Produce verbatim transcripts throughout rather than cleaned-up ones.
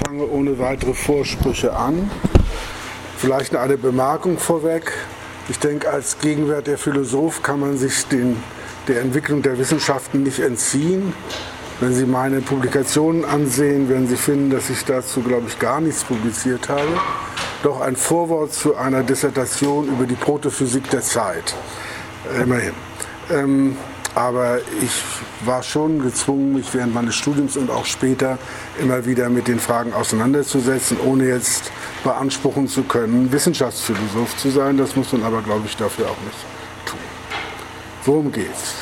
fange ohne weitere Vorsprüche an. Vielleicht eine Bemerkung vorweg. Ich denke, als gegenwärtiger Philosoph kann man sich den, der Entwicklung der Wissenschaften nicht entziehen. Wenn Sie meine Publikationen ansehen, werden Sie finden, dass ich dazu, glaube ich, gar nichts publiziert habe. Doch ein Vorwort zu einer Dissertation über die Protophysik der Zeit. Immerhin. Ähm, aber ich war schon gezwungen, mich während meines Studiums und auch später immer wieder mit den Fragen auseinanderzusetzen, ohne jetzt beanspruchen zu können, Wissenschaftsphilosoph zu sein. Das muss man aber, glaube ich, dafür auch nicht tun. Worum geht's?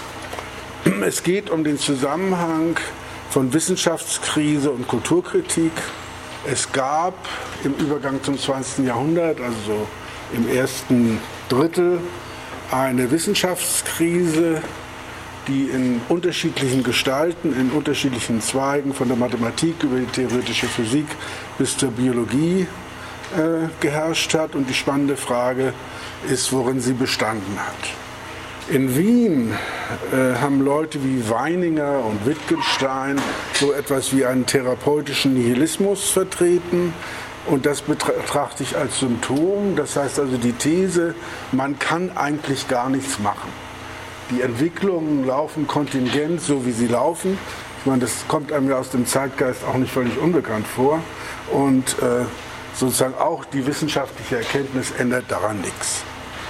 Es geht um den Zusammenhang von Wissenschaftskrise und Kulturkritik. Es gab im Übergang zum zwanzigsten Jahrhundert, also so im ersten Drittel, eine Wissenschaftskrise, die in unterschiedlichen Gestalten, in unterschiedlichen Zweigen, von der Mathematik über die theoretische Physik bis zur Biologie äh, geherrscht hat. Und die spannende Frage ist, worin sie bestanden hat. In Wien äh, haben Leute wie Weininger und Wittgenstein so etwas wie einen therapeutischen Nihilismus vertreten. Und das betrachte ich als Symptom. Das heißt also die These, man kann eigentlich gar nichts machen. Die Entwicklungen laufen kontingent, so wie sie laufen. Ich meine, das kommt einem ja aus dem Zeitgeist auch nicht völlig unbekannt vor. Und äh, sozusagen auch die wissenschaftliche Erkenntnis ändert daran nichts.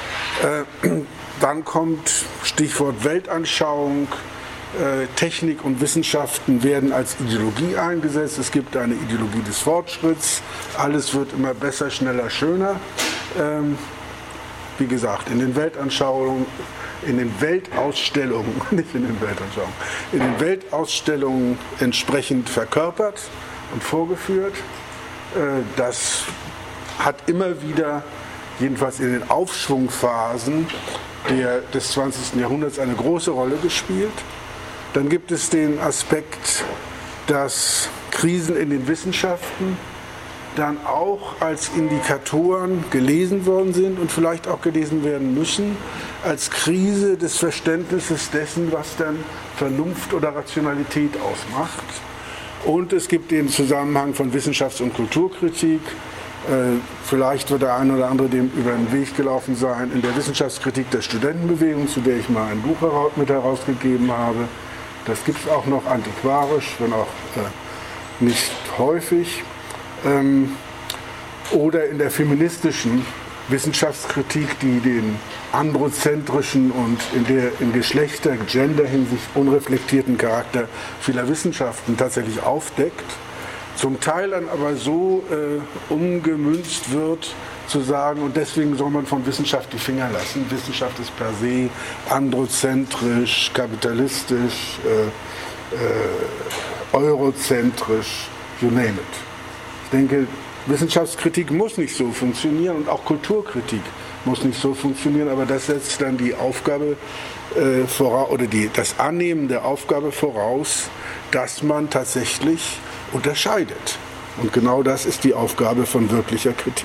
Äh, dann kommt Stichwort Weltanschauung. Äh, Technik und Wissenschaften werden als Ideologie eingesetzt. Es gibt eine Ideologie des Fortschritts. Alles wird immer besser, schneller, schöner. Ähm, wie gesagt, in den Weltanschauungen, in den Weltausstellungen, nicht in den Weltanschauungen, in den Weltausstellungen entsprechend verkörpert und vorgeführt. Äh, das hat immer wieder, jedenfalls in den Aufschwungphasen der, des zwanzigsten Jahrhunderts, eine große Rolle gespielt. Dann gibt es den Aspekt, dass Krisen in den Wissenschaften dann auch als Indikatoren gelesen worden sind und vielleicht auch gelesen werden müssen, als Krise des Verständnisses dessen, was dann Vernunft oder Rationalität ausmacht. Und es gibt den Zusammenhang von Wissenschafts- und Kulturkritik. Vielleicht wird der eine oder andere dem über den Weg gelaufen sein in der Wissenschaftskritik der Studentenbewegung, zu der ich mal ein Buch mit herausgegeben habe. Das gibt es auch noch antiquarisch, wenn auch äh, nicht häufig. Ähm, oder in der feministischen Wissenschaftskritik, die den androzentrischen und in der in Geschlechter-, Gender-Hinsicht unreflektierten Charakter vieler Wissenschaften tatsächlich aufdeckt. Zum Teil dann aber so äh, umgemünzt wird, zu sagen, und deswegen soll man von Wissenschaft die Finger lassen. Wissenschaft ist per se androzentrisch, kapitalistisch, äh, äh, eurozentrisch, you name it. Ich denke, Wissenschaftskritik muss nicht so funktionieren und auch Kulturkritik muss nicht so funktionieren, aber das setzt dann die Aufgabe äh, voraus, oder die, das Annehmen der Aufgabe voraus, dass man tatsächlich unterscheidet. Und genau das ist die Aufgabe von wirklicher Kritik.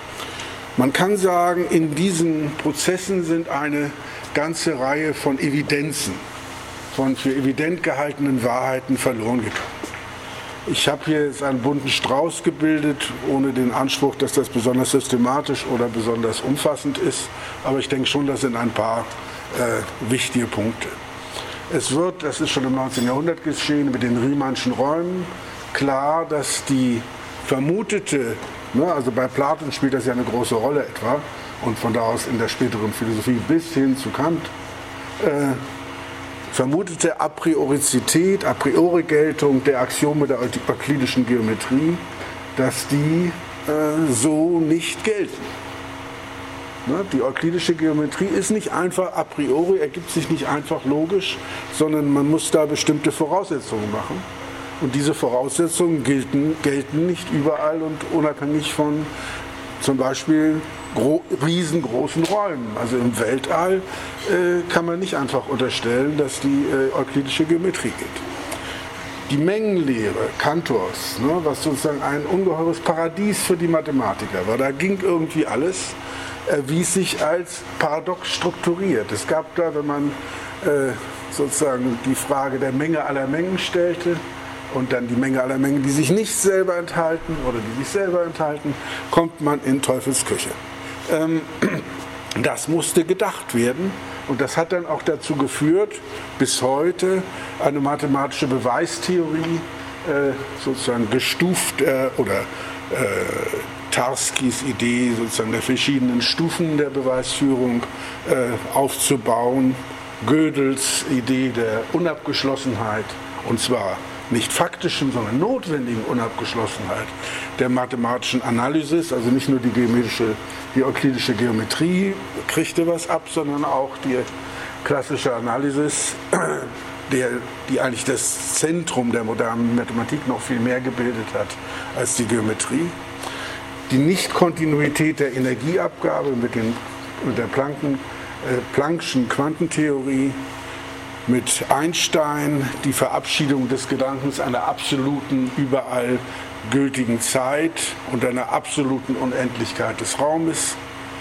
Man kann sagen, in diesen Prozessen sind eine ganze Reihe von Evidenzen, von für evident gehaltenen Wahrheiten verloren gegangen. Ich habe hier jetzt einen bunten Strauß gebildet, ohne den Anspruch, dass das besonders systematisch oder besonders umfassend ist, aber ich denke schon, das sind ein paar äh, wichtige Punkte. Es wird, das ist schon im neunzehnten Jahrhundert geschehen, mit den Riemannschen Räumen klar, dass die vermutete, ne, also bei Platon spielt das ja eine große Rolle etwa, und von da aus in der späteren Philosophie bis hin zu Kant, äh, vermutete Apriorizität, a priori Geltung der Axiome der euklidischen Geometrie, dass die äh, so nicht gelten. Ne, die euklidische Geometrie ist nicht einfach a priori, ergibt sich nicht einfach logisch, sondern man muss da bestimmte Voraussetzungen machen. Und diese Voraussetzungen gelten, gelten nicht überall und unabhängig von zum Beispiel gro- riesengroßen Räumen. Also im Weltall äh, kann man nicht einfach unterstellen, dass die äh, euklidische Geometrie gilt. Die Mengenlehre Cantors, ne, was sozusagen ein ungeheures Paradies für die Mathematiker war, da ging irgendwie alles, erwies sich als paradox strukturiert. Es gab da, wenn man äh, sozusagen die Frage der Menge aller Mengen stellte, und dann die Menge aller Mengen, die sich nicht selber enthalten oder die sich selber enthalten, kommt man in Teufels Küche. Ähm, das musste gedacht werden und das hat dann auch dazu geführt, bis heute eine mathematische Beweistheorie, äh, sozusagen gestuft äh, oder äh, Tarskis Idee sozusagen der verschiedenen Stufen der Beweisführung äh, aufzubauen, Gödels Idee der Unabgeschlossenheit, und zwar nicht faktischen, sondern notwendigen Unabgeschlossenheit der mathematischen Analysis, also nicht nur die geometrische, die euklidische Geometrie kriegte was ab, sondern auch die klassische Analysis, der, die eigentlich das Zentrum der modernen Mathematik noch viel mehr gebildet hat als die Geometrie. Die Nichtkontinuität der Energieabgabe mit, den, mit der Plancken, äh, Planck'schen Quantentheorie, mit Einstein die Verabschiedung des Gedankens einer absoluten, überall gültigen Zeit und einer absoluten Unendlichkeit des Raumes.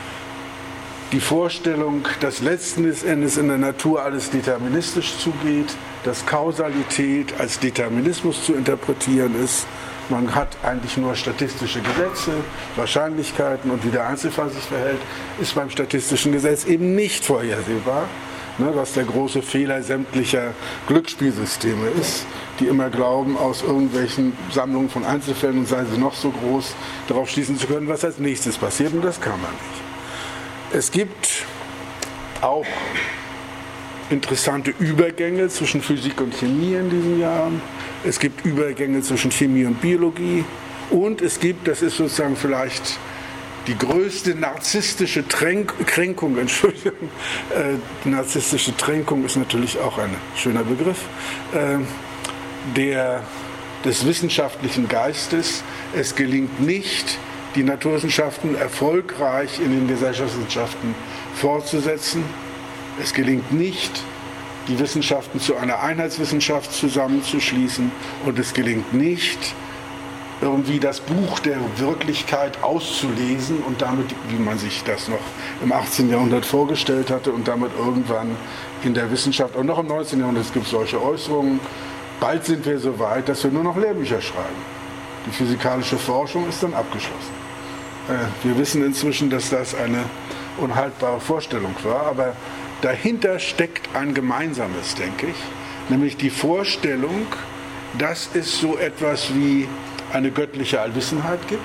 Die Vorstellung, dass letzten Endes in der Natur alles deterministisch zugeht, dass Kausalität als Determinismus zu interpretieren ist. Man hat eigentlich nur statistische Gesetze, Wahrscheinlichkeiten und wie der Einzelfall sich verhält, ist beim statistischen Gesetz eben nicht vorhersehbar, ne, was der große Fehler sämtlicher Glücksspielsysteme ist, die immer glauben, aus irgendwelchen Sammlungen von Einzelfällen, und seien sie noch so groß, darauf schließen zu können, was als nächstes passiert, und das kann man nicht. Es gibt auch interessante Übergänge zwischen Physik und Chemie in diesen Jahren. Es gibt Übergänge zwischen Chemie und Biologie. Und es gibt, das ist sozusagen vielleicht die größte narzisstische Tränk, Kränkung, Entschuldigung, äh, die narzisstische Kränkung ist natürlich auch ein schöner Begriff, äh, der, des wissenschaftlichen Geistes. Es gelingt nicht, die Naturwissenschaften erfolgreich in den Gesellschaftswissenschaften fortzusetzen. Es gelingt nicht, die Wissenschaften zu einer Einheitswissenschaft zusammenzuschließen, und es gelingt nicht, irgendwie das Buch der Wirklichkeit auszulesen und damit, wie man sich das noch im achtzehnten Jahrhundert vorgestellt hatte, und damit irgendwann in der Wissenschaft, und noch im neunzehnten Jahrhundert gibt es solche Äußerungen, bald sind wir so weit, dass wir nur noch Lehrbücher schreiben. Die physikalische Forschung ist dann abgeschlossen. Wir wissen inzwischen, dass das eine unhaltbare Vorstellung war, aber dahinter steckt ein Gemeinsames, denke ich, nämlich die Vorstellung, dass es so etwas wie eine göttliche Allwissenheit gibt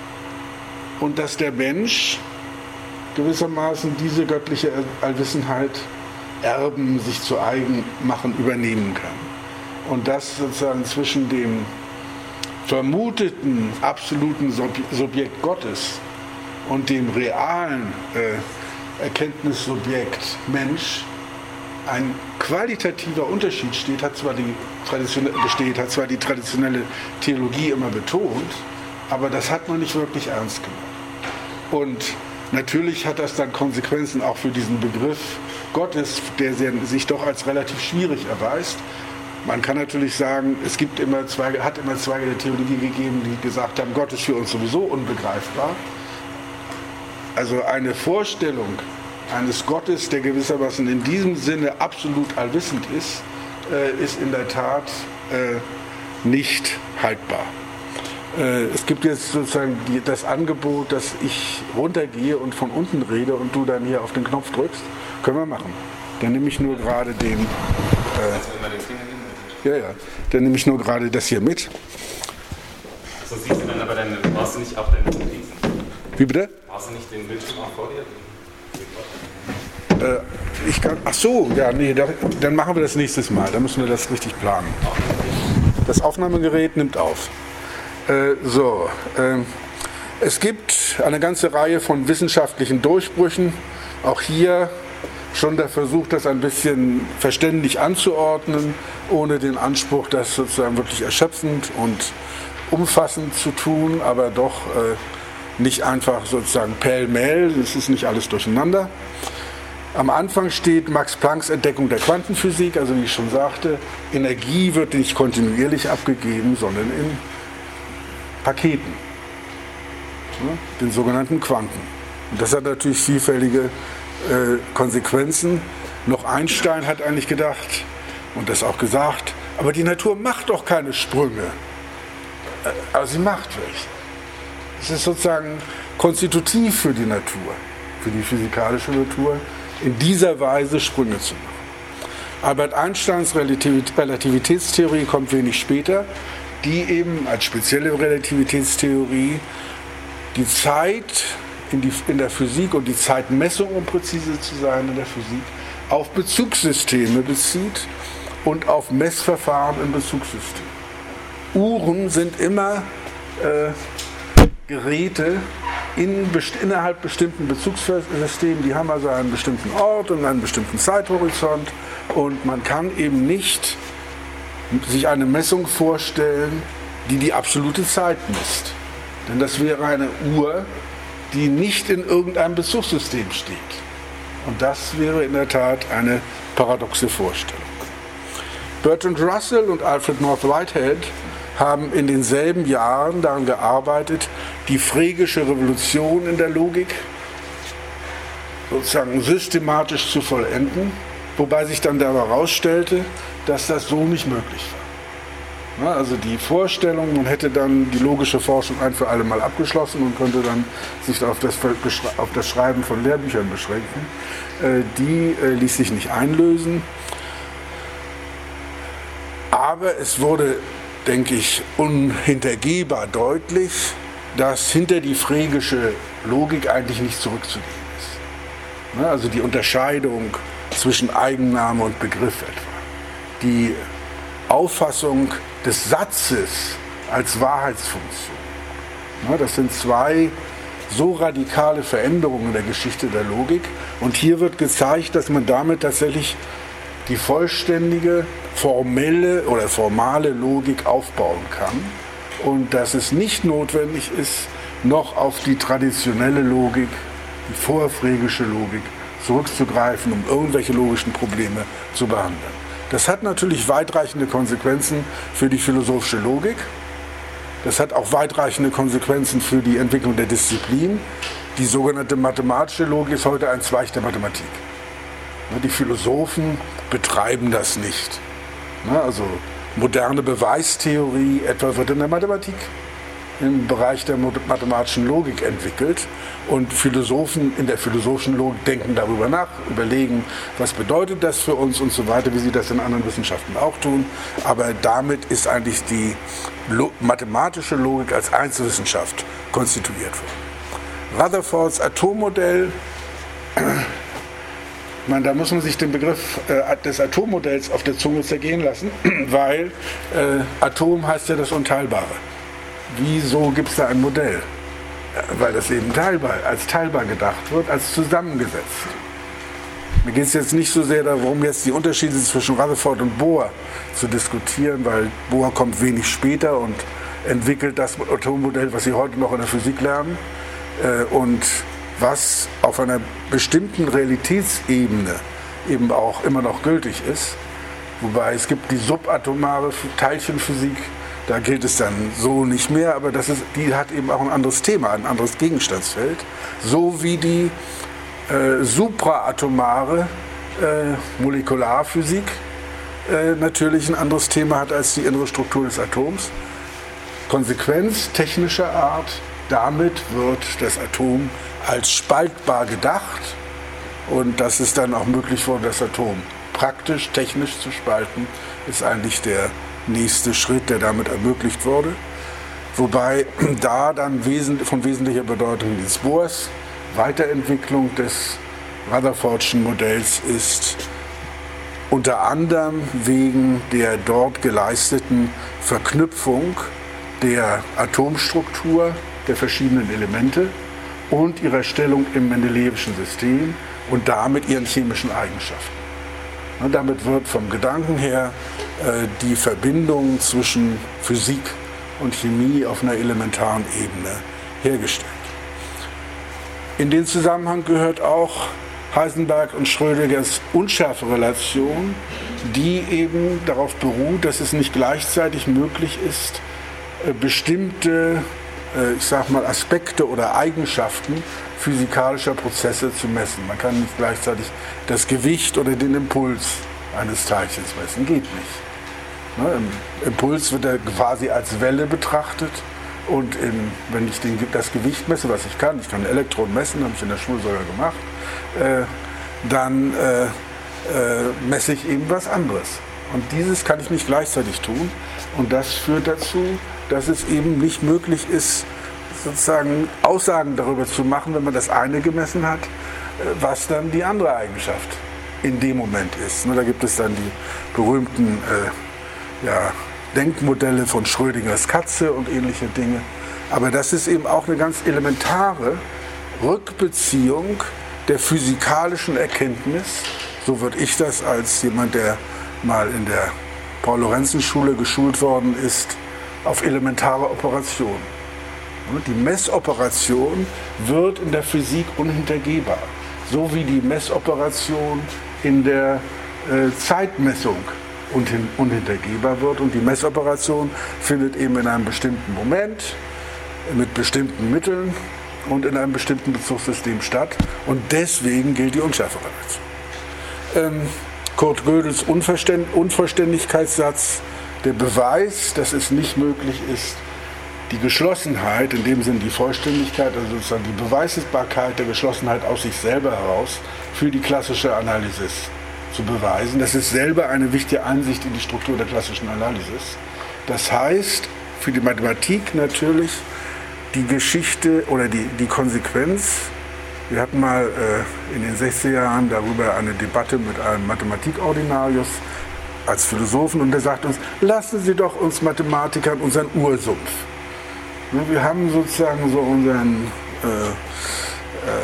und dass der Mensch gewissermaßen diese göttliche Allwissenheit erben, sich zu eigen machen, übernehmen kann. Und das sozusagen zwischen dem vermuteten absoluten Subjekt Gottes und dem realen äh, Erkenntnissubjekt Mensch ein qualitativer Unterschied steht, hat zwar die traditionelle, besteht, hat zwar die traditionelle Theologie immer betont, aber das hat man nicht wirklich ernst genommen. Und natürlich hat das dann Konsequenzen auch für diesen Begriff Gottes, der sich doch als relativ schwierig erweist. Man kann natürlich sagen, es gibt immer zwei, hat immer Zweige der Theologie gegeben, die gesagt haben, Gott ist für uns sowieso unbegreifbar. Also eine Vorstellung eines Gottes, der gewissermaßen in diesem Sinne absolut allwissend ist, äh, ist in der Tat äh, nicht haltbar. Äh, es gibt jetzt sozusagen die, das Angebot, dass ich runtergehe und von unten rede und du dann hier auf den Knopf drückst. Können wir machen. Dann nehme ich nur gerade den... Äh, ja, ja. Dann nehme ich nur gerade das hier mit. So siehst du dann aber dann, brauchst du nicht auch deine Notizen? Wie bitte? Brauchst du nicht den Bildschirm auch vor dir? Äh, ich kann, ach so, ja, nee, da, dann machen wir das nächstes Mal. Da müssen wir das richtig planen. Das Aufnahmegerät nimmt auf. Äh, so, äh, es gibt eine ganze Reihe von wissenschaftlichen Durchbrüchen. Auch hier schon der Versuch, das ein bisschen verständlich anzuordnen, ohne den Anspruch, das sozusagen wirklich erschöpfend und umfassend zu tun, aber doch äh, nicht einfach sozusagen pell-mell, es ist nicht alles durcheinander. Am Anfang steht Max Plancks Entdeckung der Quantenphysik, also wie ich schon sagte, Energie wird nicht kontinuierlich abgegeben, sondern in Paketen, ne, den sogenannten Quanten. Und das hat natürlich vielfältige äh, Konsequenzen. Noch Einstein hat eigentlich gedacht und das auch gesagt, Aber die Natur macht doch keine Sprünge. Aber sie macht welche. Es ist sozusagen konstitutiv für die Natur, für die physikalische Natur, in dieser Weise Sprünge zu machen. Albert Einsteins Relativitätstheorie kommt wenig später, die eben als spezielle Relativitätstheorie die Zeit in, die, in der Physik und die Zeitmessung, um präzise zu sein in der Physik, auf Bezugssysteme bezieht und auf Messverfahren in Bezugssystemen. Uhren sind immer äh, Geräte in, best, innerhalb bestimmten Bezugssystemen, die haben also einen bestimmten Ort und einen bestimmten Zeithorizont und man kann eben nicht sich eine Messung vorstellen, die die absolute Zeit misst. Denn das wäre eine Uhr, die nicht in irgendeinem Bezugssystem steht. Und das wäre in der Tat eine paradoxe Vorstellung. Bertrand Russell und Alfred North Whitehead haben in denselben Jahren daran gearbeitet, die Frege'sche Revolution in der Logik sozusagen systematisch zu vollenden, wobei sich dann dabei herausstellte, dass das so nicht möglich war. Ja, also die Vorstellung, man hätte dann die logische Forschung ein für alle Mal abgeschlossen und könnte dann sich auf das, auf das Schreiben von Lehrbüchern beschränken, äh, die äh, ließ sich nicht einlösen. Aber es wurde, denke ich, unhintergehbar deutlich, dass hinter die Frege'sche Logik eigentlich nicht zurückzugehen ist. Also die Unterscheidung zwischen Eigenname und Begriff etwa. Die Auffassung des Satzes als Wahrheitsfunktion. Das sind zwei so radikale Veränderungen in der Geschichte der Logik. Und hier wird gezeigt, dass man damit tatsächlich die vollständige, formelle oder formale Logik aufbauen kann und dass es nicht notwendig ist, noch auf die traditionelle Logik, die vorfrege'sche Logik, zurückzugreifen, um irgendwelche logischen Probleme zu behandeln. Das hat natürlich weitreichende Konsequenzen für die philosophische Logik. Das hat auch weitreichende Konsequenzen für die Entwicklung der Disziplin. Die sogenannte mathematische Logik ist heute ein Zweig der Mathematik. Die Philosophen betreiben das nicht. Also moderne Beweistheorie etwa wird in der Mathematik im Bereich der mathematischen Logik entwickelt und Philosophen in der philosophischen Logik denken darüber nach, überlegen, was bedeutet das für uns und so weiter, wie sie das in anderen Wissenschaften auch tun. Aber damit ist eigentlich die mathematische Logik als Einzelwissenschaft konstituiert worden. Rutherfords Atommodell, ich meine, da muss man sich den Begriff äh, des Atommodells auf der Zunge zergehen lassen, weil äh, Atom heißt ja das Unteilbare. Wieso gibt es da ein Modell? Weil das eben teilbar, als teilbar gedacht wird, als zusammengesetzt. Mir geht es jetzt nicht so sehr darum, jetzt die Unterschiede zwischen Rutherford und Bohr zu diskutieren, weil Bohr kommt wenig später und entwickelt das Atommodell, was Sie heute noch in der Physik lernen. Äh, und was auf einer bestimmten Realitätsebene eben auch immer noch gültig ist. Wobei es gibt die subatomare Teilchenphysik, da gilt es dann so nicht mehr, aber das ist, die hat eben auch ein anderes Thema, ein anderes Gegenstandsfeld. So wie die äh, supraatomare äh, Molekularphysik äh, natürlich ein anderes Thema hat als die innere Struktur des Atoms. Konsequenz technischer Art, damit wird das Atom als spaltbar gedacht und dass es dann auch möglich wurde, das Atom praktisch, technisch zu spalten, ist eigentlich der nächste Schritt, der damit ermöglicht wurde. Wobei da dann von wesentlicher Bedeutung Niels Bohrs Weiterentwicklung des Rutherfordschen Modells ist, unter anderem wegen der dort geleisteten Verknüpfung der Atomstruktur der verschiedenen Elemente und ihrer Stellung im Mendelewischen System und damit ihren chemischen Eigenschaften. Und damit wird vom Gedanken her äh, die Verbindung zwischen Physik und Chemie auf einer elementaren Ebene hergestellt. In den Zusammenhang gehört auch Heisenberg und Schrödingers Unschärferelation, die eben darauf beruht, dass es nicht gleichzeitig möglich ist, äh, bestimmte ich sag mal, Aspekte oder Eigenschaften physikalischer Prozesse zu messen. Man kann nicht gleichzeitig das Gewicht oder den Impuls eines Teilchens messen. Geht nicht. Ne, im Impuls wird er quasi als Welle betrachtet. Und in, wenn ich den, das Gewicht messe, was ich kann, ich kann Elektronen messen, habe ich in der Schule sogar gemacht, äh, dann äh, äh, messe ich eben was anderes. Und dieses kann ich nicht gleichzeitig tun. Und das führt dazu, dass es eben nicht möglich ist, sozusagen Aussagen darüber zu machen, wenn man das eine gemessen hat, was dann die andere Eigenschaft in dem Moment ist. Da gibt es dann die berühmten äh, ja, Denkmodelle von Schrödingers Katze und ähnliche Dinge. Aber das ist eben auch eine ganz elementare Rückbeziehung der physikalischen Erkenntnis, so würde ich das als jemand, der mal in der Paul-Lorenzen-Schule geschult worden ist, auf elementare Operationen. Die Messoperation wird in der Physik unhintergehbar, so wie die Messoperation in der äh, Zeitmessung unhintergehbar wird. Und die Messoperation findet eben in einem bestimmten Moment, mit bestimmten Mitteln und in einem bestimmten Bezugssystem statt. Und deswegen gilt die Unschärferelation. Ähm, Kurt Gödels Unverständ- Unvollständigkeitssatz, der Beweis, dass es nicht möglich ist, die Geschlossenheit, in dem Sinne die Vollständigkeit, also sozusagen die Beweisbarkeit der Geschlossenheit aus sich selber heraus für die klassische Analysis zu beweisen. Das ist selber eine wichtige Einsicht in die Struktur der klassischen Analysis. Das heißt, für die Mathematik natürlich die Geschichte oder die, die Konsequenz. Wir hatten mal äh, in den sechziger Jahren darüber eine Debatte mit einem Mathematikordinarius als Philosophen und der sagt uns, lassen Sie doch uns Mathematikern unseren Ursumpf. Wir haben sozusagen so unseren äh, äh,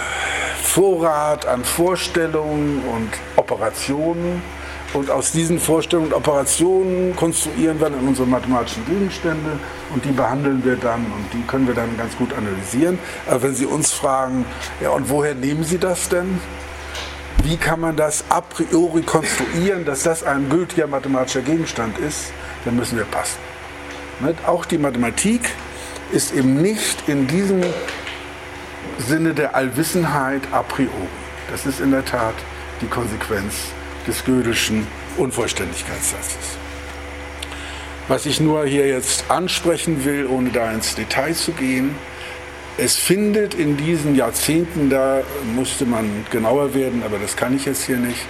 Vorrat an Vorstellungen und Operationen und aus diesen Vorstellungen und Operationen konstruieren wir dann unsere mathematischen Gegenstände und die behandeln wir dann und die können wir dann ganz gut analysieren. Aber wenn Sie uns fragen, ja und woher nehmen Sie das denn? Wie kann man das a priori konstruieren, dass das ein gültiger mathematischer Gegenstand ist, dann müssen wir passen. Auch die Mathematik ist eben nicht in diesem Sinne der Allwissenheit a priori. Das ist in der Tat die Konsequenz des Gödelschen Unvollständigkeitssatzes. Was ich nur hier jetzt ansprechen will, ohne da ins Detail zu gehen, es findet in diesen Jahrzehnten, da musste man genauer werden, aber das kann ich jetzt hier nicht,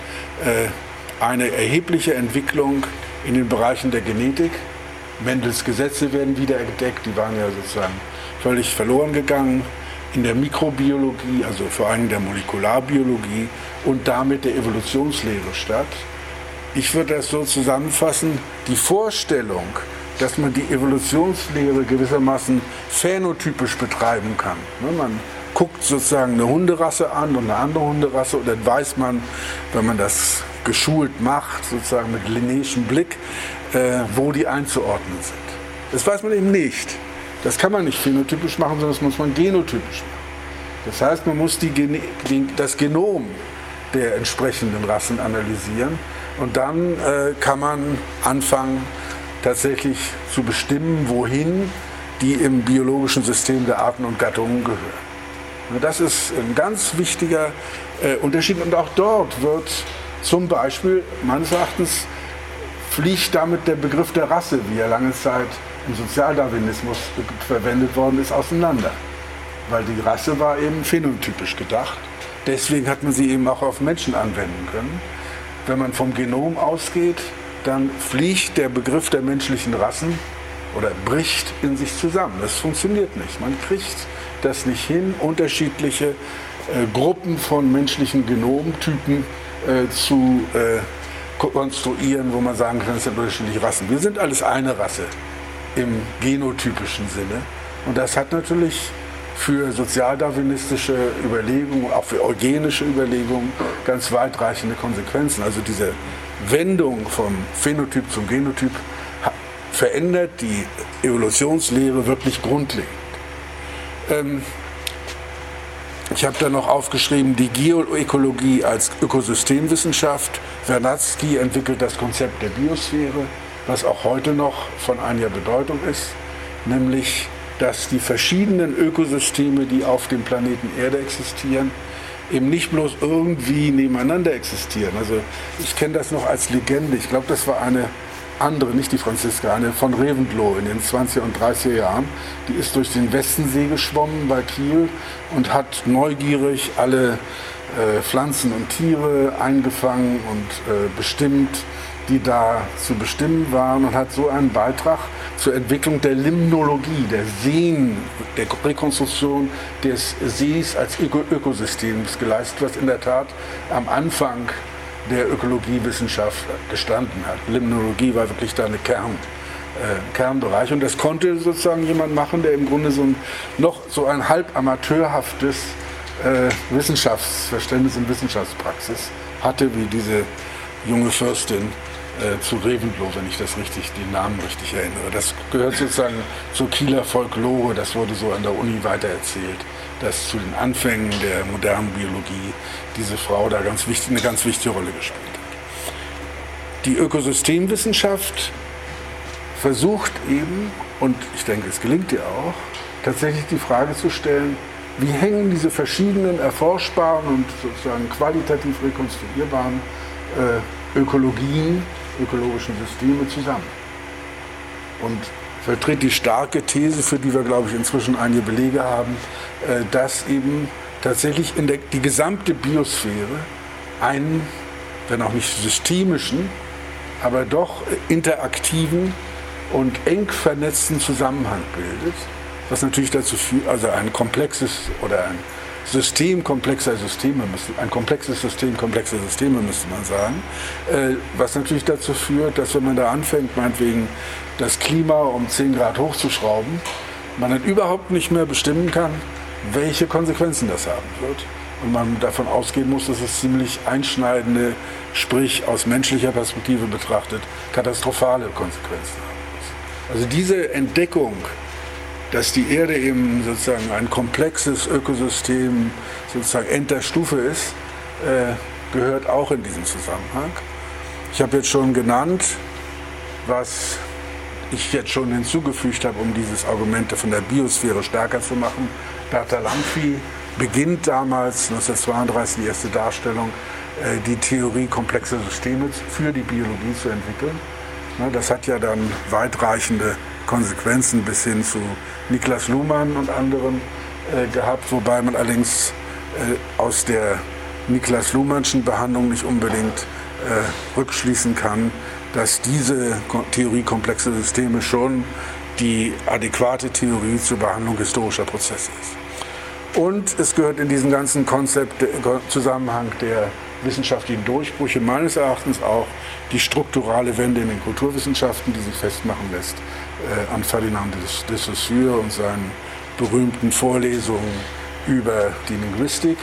eine erhebliche Entwicklung in den Bereichen der Genetik. Mendels Gesetze werden wieder entdeckt, die waren ja sozusagen völlig verloren gegangen. In der Mikrobiologie, also vor allem der Molekularbiologie und damit der Evolutionslehre statt. Ich würde das so zusammenfassen, die Vorstellung, dass man die Evolutionslehre gewissermaßen phänotypisch betreiben kann. Man guckt sozusagen eine Hunderasse an und eine andere Hunderasse und dann weiß man, wenn man das geschult macht, sozusagen mit Linnéischem Blick, äh, wo die einzuordnen sind. Das weiß man eben nicht. Das kann man nicht phänotypisch machen, sondern das muss man genotypisch machen. Das heißt, man muss die Gene- die, das Genom der entsprechenden Rassen analysieren und dann äh, kann man anfangen, tatsächlich zu bestimmen, wohin die im biologischen System der Arten und Gattungen gehören. Und das ist ein ganz wichtiger äh, Unterschied und auch dort wird zum Beispiel, meines Erachtens, fliegt damit der Begriff der Rasse, wie er lange Zeit im Sozialdarwinismus verwendet worden ist, auseinander. Weil die Rasse war eben phänotypisch gedacht. Deswegen hat man sie eben auch auf Menschen anwenden können. Wenn man vom Genom ausgeht, dann fliegt der Begriff der menschlichen Rassen oder bricht in sich zusammen. Das funktioniert nicht. Man kriegt das nicht hin, unterschiedliche äh, Gruppen von menschlichen Genomtypen äh, zu äh, konstruieren, wo man sagen kann, es sind unterschiedliche Rassen. Wir sind alles eine Rasse im genotypischen Sinne. Und das hat natürlich für sozialdarwinistische Überlegungen, auch für eugenische Überlegungen ganz weitreichende Konsequenzen. Also diese Wendung vom Phänotyp zum Genotyp verändert die Evolutionslehre wirklich grundlegend. Ähm, ich habe da noch aufgeschrieben, die Geoökologie als Ökosystemwissenschaft. Vernadsky entwickelt das Konzept der Biosphäre, was auch heute noch von einiger Bedeutung ist, nämlich, dass die verschiedenen Ökosysteme, die auf dem Planeten Erde existieren, eben nicht bloß irgendwie nebeneinander existieren. Also ich kenne das noch als Legende. Ich glaube, das war eine andere, nicht die Franziskaner, von Reventlow in den zwanziger und dreißiger Jahren. Die ist durch den Westensee geschwommen bei Kiel und hat neugierig alle äh, Pflanzen und Tiere eingefangen und äh, bestimmt, die da zu bestimmen waren, und hat so einen Beitrag zur Entwicklung der Limnologie, der Seen, der Rekonstruktion des Sees als Öko Ökosystems geleistet, was in der Tat am Anfang der Ökologiewissenschaft gestanden hat. Limnologie war wirklich da eine Kern, äh, Kernbereich, und das konnte sozusagen jemand machen, der im Grunde so ein, noch so ein halb amateurhaftes äh, Wissenschaftsverständnis und Wissenschaftspraxis hatte, wie diese junge Fürstin äh, zu Reventlow, wenn ich das richtig, den Namen richtig erinnere. Das gehört sozusagen zur Kieler Folklore, das wurde so an der Uni weitererzählt, dass zu den Anfängen der modernen Biologie diese Frau da ganz wichtig, eine ganz wichtige Rolle gespielt hat. Die Ökosystemwissenschaft versucht eben, und ich denke, es gelingt ihr auch, tatsächlich die Frage zu stellen, wie hängen diese verschiedenen erforschbaren und sozusagen qualitativ rekonstruierbaren äh, Ökologien, ökologischen Systeme zusammen. Und vertritt die starke These, für die wir, glaube ich, inzwischen einige Belege haben, äh, dass eben tatsächlich in der, die gesamte Biosphäre einen, wenn auch nicht systemischen, aber doch interaktiven und eng vernetzten Zusammenhang bildet, was natürlich dazu führt, also ein komplexes oder ein System komplexer Systeme, ein komplexes System komplexer Systeme, müsste man sagen, äh, was natürlich dazu führt, dass wenn man da anfängt, meinetwegen das Klima um zehn Grad hochzuschrauben, man dann überhaupt nicht mehr bestimmen kann, welche Konsequenzen das haben wird. Und man davon ausgehen muss, dass es ziemlich einschneidende, sprich aus menschlicher Perspektive betrachtet, katastrophale Konsequenzen haben muss. Also diese Entdeckung, dass die Erde eben sozusagen ein komplexes Ökosystem sozusagen enter Stufe ist, äh, gehört auch in diesen Zusammenhang. Ich habe jetzt schon genannt, was ich jetzt schon hinzugefügt habe, um dieses Argument von der Biosphäre stärker zu machen. Bertalanffy beginnt damals, neunzehnhundertzweiunddreißig, die erste Darstellung, äh, die Theorie komplexer Systeme für die Biologie zu entwickeln. Ne, das hat ja dann weitreichende Konsequenzen bis hin zu Niklas Luhmann und anderen äh, gehabt, wobei man allerdings äh, aus der Niklas Luhmannschen Behandlung nicht unbedingt äh, rückschließen kann, dass diese Theorie komplexer Systeme schon die adäquate Theorie zur Behandlung historischer Prozesse ist. Und es gehört in diesen ganzen Konzept, Zusammenhang der wissenschaftlichen Durchbrüche meines Erachtens auch die strukturale Wende in den Kulturwissenschaften, die sich festmachen lässt äh, an Ferdinand de Saussure und seinen berühmten Vorlesungen über die Linguistik,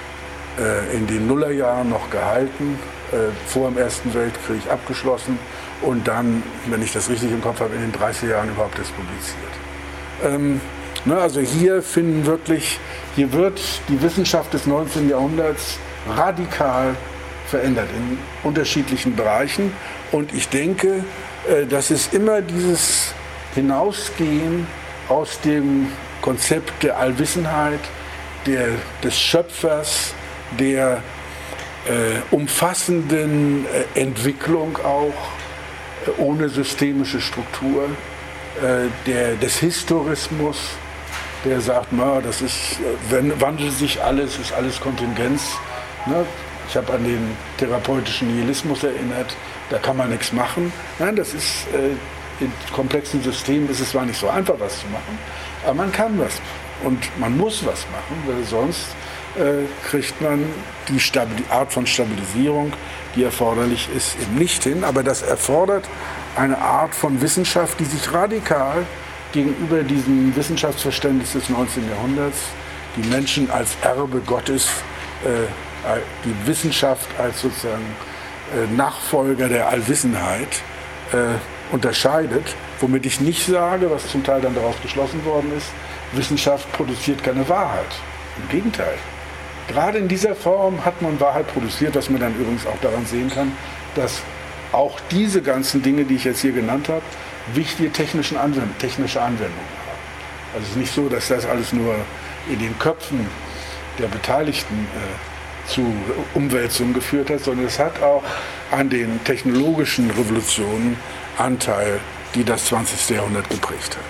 äh, in den Nullerjahren noch gehalten, äh, vor dem Ersten Weltkrieg abgeschlossen und dann, wenn ich das richtig im Kopf habe, in den dreißiger Jahren überhaupt erst publiziert. Ähm, ne, also hier finden wirklich, hier wird die Wissenschaft des neunzehnten Jahrhunderts radikal verändert in unterschiedlichen Bereichen, und ich denke, dass es immer dieses Hinausgehen aus dem Konzept der Allwissenheit, der, des Schöpfers, der äh, umfassenden äh, Entwicklung auch, äh, ohne systemische Struktur, äh, der, des Historismus, der sagt, na, das ist, wenn, wandelt sich alles, ist alles Kontingenz. Ne? Ich habe an den therapeutischen Nihilismus erinnert, da kann man nichts machen. Nein, das ist, äh, in komplexen Systemen ist es zwar nicht so einfach, was zu machen, aber man kann was und man muss was machen, weil sonst äh, kriegt man die, Stabil- die Art von Stabilisierung, die erforderlich ist, eben nicht hin. Aber das erfordert eine Art von Wissenschaft, die sich radikal gegenüber diesem Wissenschaftsverständnis des neunzehnten Jahrhunderts, die Menschen als Erbe Gottes, äh, die Wissenschaft als sozusagen äh, Nachfolger der Allwissenheit äh, unterscheidet, womit ich nicht sage, was zum Teil dann daraus geschlossen worden ist, Wissenschaft produziert keine Wahrheit. Im Gegenteil. Gerade in dieser Form hat man Wahrheit produziert, was man dann übrigens auch daran sehen kann, dass auch diese ganzen Dinge, die ich jetzt hier genannt habe, wichtige technische Anwendungen, technische Anwendungen haben. Also es ist nicht so, dass das alles nur in den Köpfen der Beteiligten äh, zu Umwälzungen geführt hat, sondern es hat auch an den technologischen Revolutionen Anteil, die das zwanzigste Jahrhundert geprägt haben.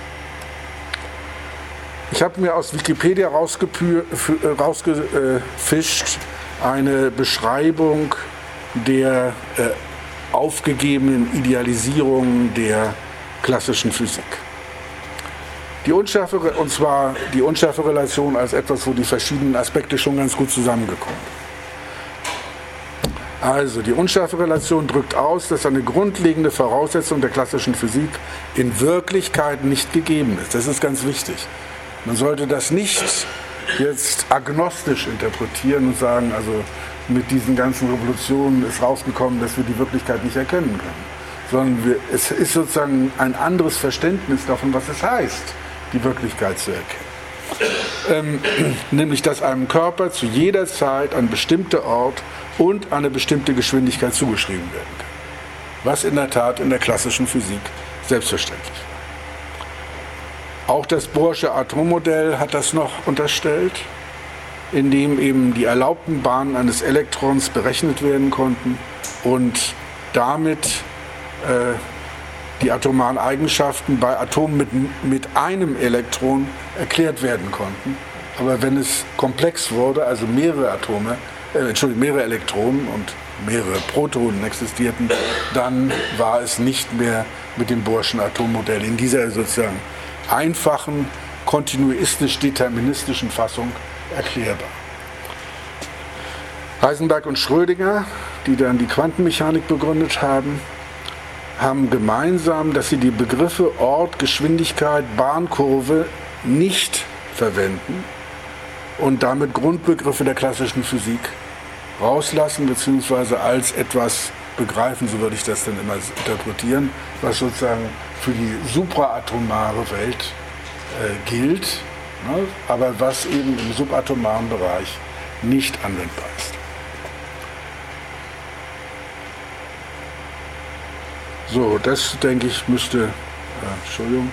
Ich habe mir aus Wikipedia rausgefischt eine Beschreibung der äh, aufgegebenen Idealisierung der klassischen Physik. Die unschärfe, und zwar die unschärfe Relation als etwas, wo die verschiedenen Aspekte schon ganz gut zusammengekommen sind. Also die unschärfe Relation drückt aus, dass eine grundlegende Voraussetzung der klassischen Physik in Wirklichkeit nicht gegeben ist. Das ist ganz wichtig. Man sollte das nicht jetzt agnostisch interpretieren und sagen, also mit diesen ganzen Revolutionen ist rausgekommen, dass wir die Wirklichkeit nicht erkennen können. Sondern wir, es ist sozusagen ein anderes Verständnis davon, was es heißt, die Wirklichkeit zu erkennen. Ähm, nämlich, dass einem Körper zu jeder Zeit ein bestimmter Ort und eine bestimmte Geschwindigkeit zugeschrieben werden kann. Was in der Tat in der klassischen Physik selbstverständlich war. Auch das Bohrsche Atommodell hat das noch unterstellt, indem eben die erlaubten Bahnen eines Elektrons berechnet werden konnten und damit äh, die atomaren Eigenschaften bei Atomen mit, mit einem Elektron erklärt werden konnten. Aber wenn es komplex wurde, also mehrere Atome, äh, Entschuldigung, mehrere Elektronen und mehrere Protonen existierten, dann war es nicht mehr mit dem Bohrschen Atommodell in dieser sozusagen einfachen, kontinuistisch-deterministischen Fassung erklärbar. Heisenberg und Schrödinger, die dann die Quantenmechanik begründet haben, haben gemeinsam, dass sie die Begriffe Ort, Geschwindigkeit, Bahnkurve nicht verwenden und damit Grundbegriffe der klassischen Physik rauslassen bzw. als etwas begreifen, so würde ich das dann immer interpretieren, was sozusagen für die supraatomare Welt äh, gilt, ne, aber was eben im subatomaren Bereich nicht anwendbar ist. So, das denke ich müsste, äh, Entschuldigung.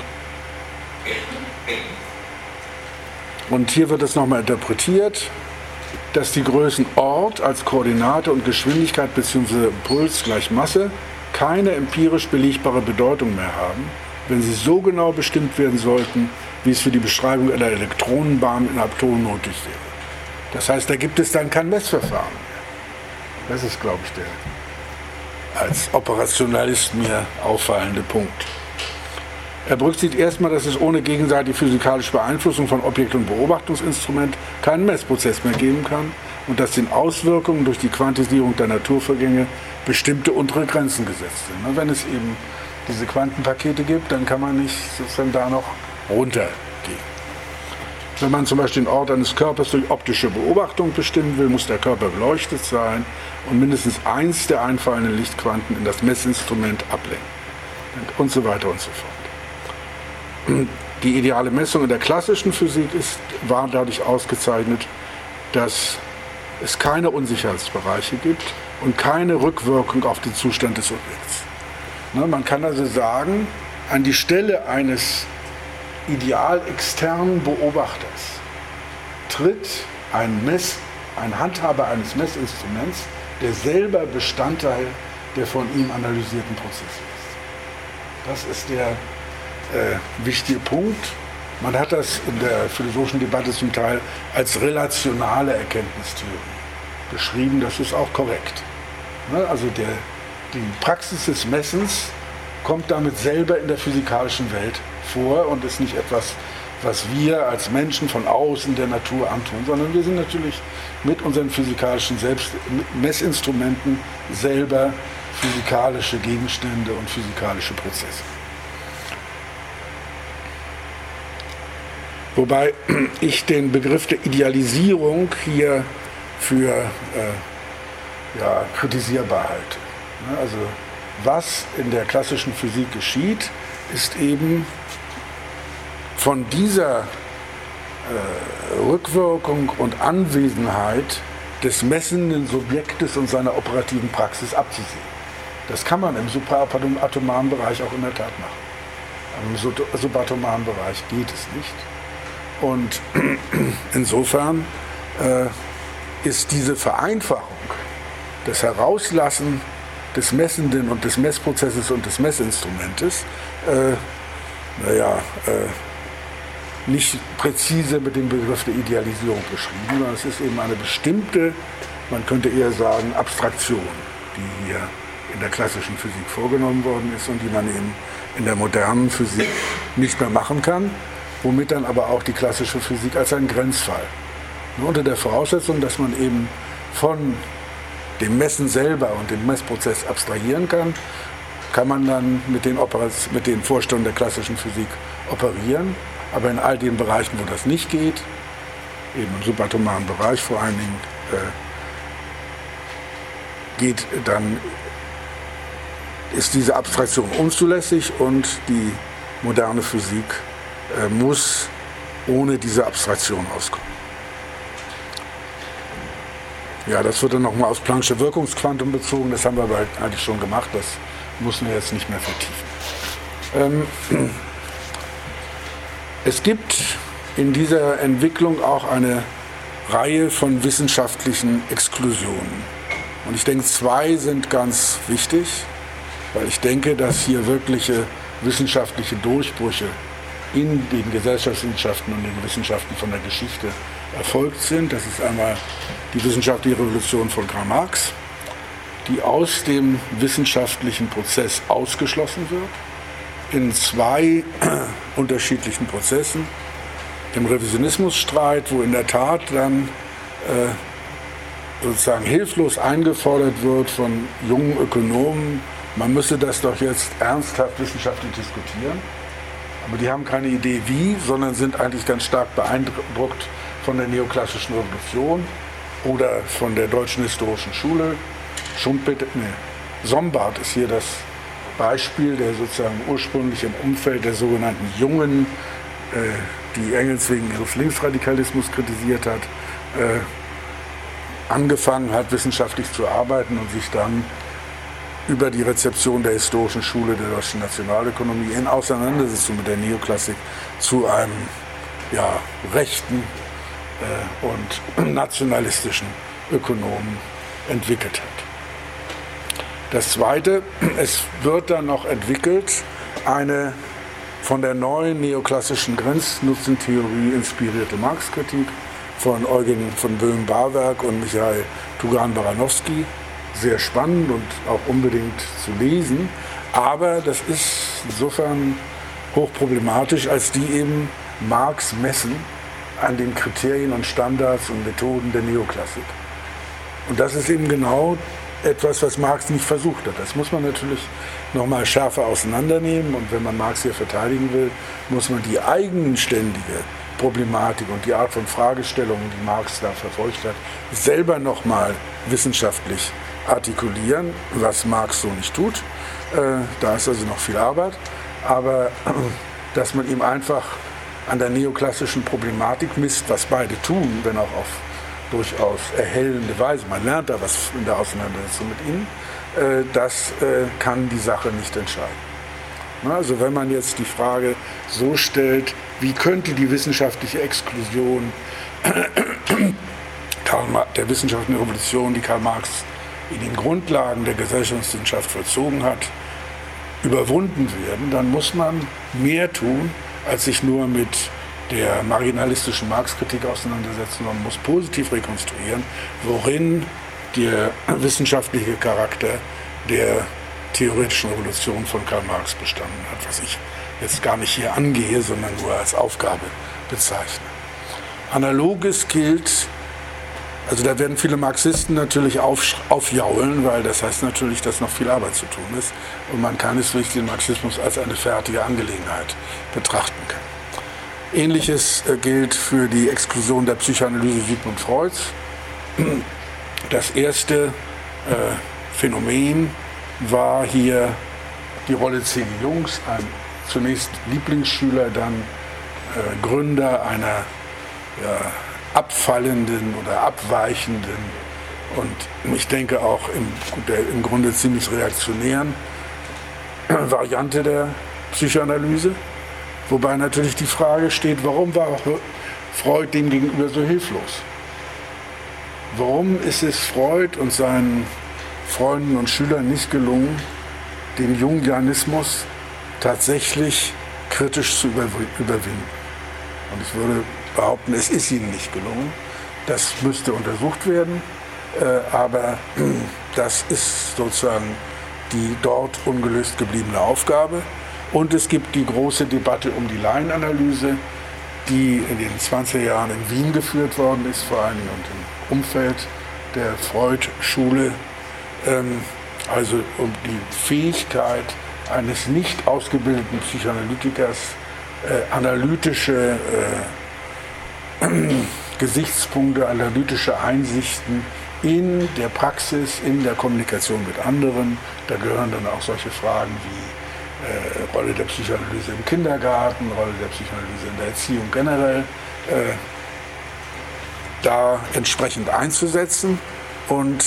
Und hier wird es nochmal interpretiert, dass die Größen Ort als Koordinate und Geschwindigkeit bzw. Impuls gleich Masse keine empirisch belegbare Bedeutung mehr haben, wenn sie so genau bestimmt werden sollten, wie es für die Beschreibung einer Elektronenbahn in Atomen nötig wäre. Das heißt, da gibt es dann kein Messverfahren mehr. Das ist, glaube ich, der als Operationalist mir auffallende Punkt. Er berücksichtigt erstmal, dass es ohne gegenseitige physikalische Beeinflussung von Objekt und Beobachtungsinstrument keinen Messprozess mehr geben kann und dass den Auswirkungen durch die Quantisierung der Naturvorgänge bestimmte untere Grenzen gesetzt sind. Wenn es eben diese Quantenpakete gibt, dann kann man nicht sozusagen da noch runtergehen. Wenn man zum Beispiel den Ort eines Körpers durch optische Beobachtung bestimmen will, muss der Körper beleuchtet sein und mindestens eins der einfallenden Lichtquanten in das Messinstrument ablenken. Und so weiter und so fort. Die ideale Messung in der klassischen Physik ist, war dadurch ausgezeichnet, dass es keine Unsicherheitsbereiche gibt und keine Rückwirkung auf den Zustand des Objekts. Ne, man kann also sagen, an die Stelle eines ideal externen Beobachters tritt ein, Mess, ein Handhaber eines Messinstruments, der selber Bestandteil der von ihm analysierten Prozesse ist. Das ist der äh, wichtige Punkt. Man hat das in der philosophischen Debatte zum Teil als relationale Erkenntnistheorie beschrieben. Das ist auch korrekt. Ne? Also der, die Praxis des Messens kommt damit selber in der physikalischen Welt vor und ist nicht etwas, was wir als Menschen von außen der Natur antun, sondern wir sind natürlich mit unseren physikalischen Selbst Messinstrumenten selber physikalische Gegenstände und physikalische Prozesse. Wobei ich den Begriff der Idealisierung hier für äh, ja, kritisierbar halte. Also was in der klassischen Physik geschieht, ist eben von dieser äh, Rückwirkung und Anwesenheit des messenden Subjektes und seiner operativen Praxis abzusehen. Das kann man im subatomaren Bereich auch in der Tat machen. Aber im subatomaren Bereich geht es nicht. Und insofern äh, ist diese Vereinfachung das Herauslassen des Messenden und des Messprozesses und des Messinstrumentes, äh, naja, äh, nicht präzise mit dem Begriff der Idealisierung beschrieben, sondern es ist eben eine bestimmte, man könnte eher sagen, Abstraktion, die hier in der klassischen Physik vorgenommen worden ist und die man eben in der modernen Physik nicht mehr machen kann, womit dann aber auch die klassische Physik als ein Grenzfall. Nur unter der Voraussetzung, dass man eben von dem Messen selber und dem Messprozess abstrahieren kann, kann man dann mit den, Operas, mit den Vorstellungen der klassischen Physik operieren. Aber in all den Bereichen, wo das nicht geht, eben im subatomaren Bereich vor allen Dingen, äh, geht dann, ist diese Abstraktion unzulässig und die moderne Physik äh, muss ohne diese Abstraktion auskommen. Ja, das wird dann nochmal aufs Planck'sche Wirkungsquantum bezogen, das haben wir aber eigentlich schon gemacht, das müssen wir jetzt nicht mehr vertiefen. Ähm, es gibt in dieser Entwicklung auch eine Reihe von wissenschaftlichen Exklusionen. Und ich denke, zwei sind ganz wichtig, weil ich denke, dass hier wirkliche wissenschaftliche Durchbrüche in den Gesellschaftswissenschaften und den Wissenschaften von der Geschichte erfolgt sind. Das ist einmal die wissenschaftliche Revolution von Karl Marx, die aus dem wissenschaftlichen Prozess ausgeschlossen wird, in zwei unterschiedlichen Prozessen. Im Revisionismusstreit, wo in der Tat dann äh, sozusagen hilflos eingefordert wird von jungen Ökonomen, man müsse das doch jetzt ernsthaft wissenschaftlich diskutieren. Aber die haben keine Idee wie, sondern sind eigentlich ganz stark beeindruckt von der neoklassischen Revolution oder von der deutschen historischen Schule. Schumpeter, nee, Sombart ist hier das Beispiel, der sozusagen ursprünglich im Umfeld der sogenannten Jungen, äh, die Engels wegen ihres Linksradikalismus kritisiert hat, äh, angefangen hat, wissenschaftlich zu arbeiten und sich dann über die Rezeption der historischen Schule der deutschen Nationalökonomie in Auseinandersetzung mit der Neoklassik zu einem ja, rechten äh, und nationalistischen Ökonomen entwickelt hat. Das Zweite, es wird dann noch entwickelt eine von der neuen neoklassischen Grenznutzentheorie inspirierte Marx-Kritik von Eugen von Böhm-Bawerk und Michael Tugan-Baranowski. Sehr spannend und auch unbedingt zu lesen, aber das ist insofern hochproblematisch, als die eben Marx messen an den Kriterien und Standards und Methoden der Neoklassik. Und das ist eben genau etwas, was Marx nicht versucht hat. Das muss man natürlich nochmal schärfer auseinandernehmen und wenn man Marx hier verteidigen will, muss man die eigenständige Problematik und die Art von Fragestellungen, die Marx da verfolgt hat, selber nochmal wissenschaftlich artikulieren, was Marx so nicht tut. Äh, da ist also noch viel Arbeit, aber äh, dass man ihm einfach an der neoklassischen Problematik misst, was beide tun, wenn auch auf durchaus erhellende Weise, man lernt da was in der Auseinandersetzung mit ihnen, äh, das äh, kann die Sache nicht entscheiden. Na, also wenn man jetzt die Frage so stellt, wie könnte die wissenschaftliche Exklusion der wissenschaftlichen Revolution, die Karl Marx in den Grundlagen der Gesellschaftswissenschaft vollzogen hat, überwunden werden, dann muss man mehr tun, als sich nur mit der marginalistischen Marx-Kritik auseinandersetzen. Man muss positiv rekonstruieren, worin der wissenschaftliche Charakter der theoretischen Revolution von Karl Marx bestanden hat, was ich jetzt gar nicht hier angehe, sondern nur als Aufgabe bezeichne. Analoges gilt. Also da werden viele Marxisten natürlich auf, aufjaulen, weil das heißt natürlich, dass noch viel Arbeit zu tun ist und man keineswegs den Marxismus als eine fertige Angelegenheit betrachten kann. Ähnliches äh, gilt für die Exklusion der Psychoanalyse Sigmund Freuds. Das erste äh, Phänomen war hier die Rolle C G. Jungs, ein zunächst Lieblingsschüler, dann äh, Gründer einer ja, abfallenden oder abweichenden und ich denke auch im, der, im Grunde ziemlich reaktionären Variante der Psychoanalyse. Wobei natürlich die Frage steht, warum war Freud dem gegenüber so hilflos? Warum ist es Freud und seinen Freunden und Schülern nicht gelungen, den Jungianismus tatsächlich kritisch zu überwinden. Und ich würde behaupten, es ist ihnen nicht gelungen. Das müsste untersucht werden, äh, aber das ist sozusagen die dort ungelöst gebliebene Aufgabe. Und es gibt die große Debatte um die Laienanalyse, die in den zwanziger Jahren in Wien geführt worden ist, vor allem und im Umfeld der Freud-Schule, ähm, also um die Fähigkeit eines nicht ausgebildeten Psychoanalytikers, äh, analytische äh, Gesichtspunkte, analytische Einsichten in der Praxis, in der Kommunikation mit anderen. Da gehören dann auch solche Fragen wie äh, Rolle der Psychoanalyse im Kindergarten, Rolle der Psychoanalyse in der Erziehung generell, äh, da entsprechend einzusetzen. Und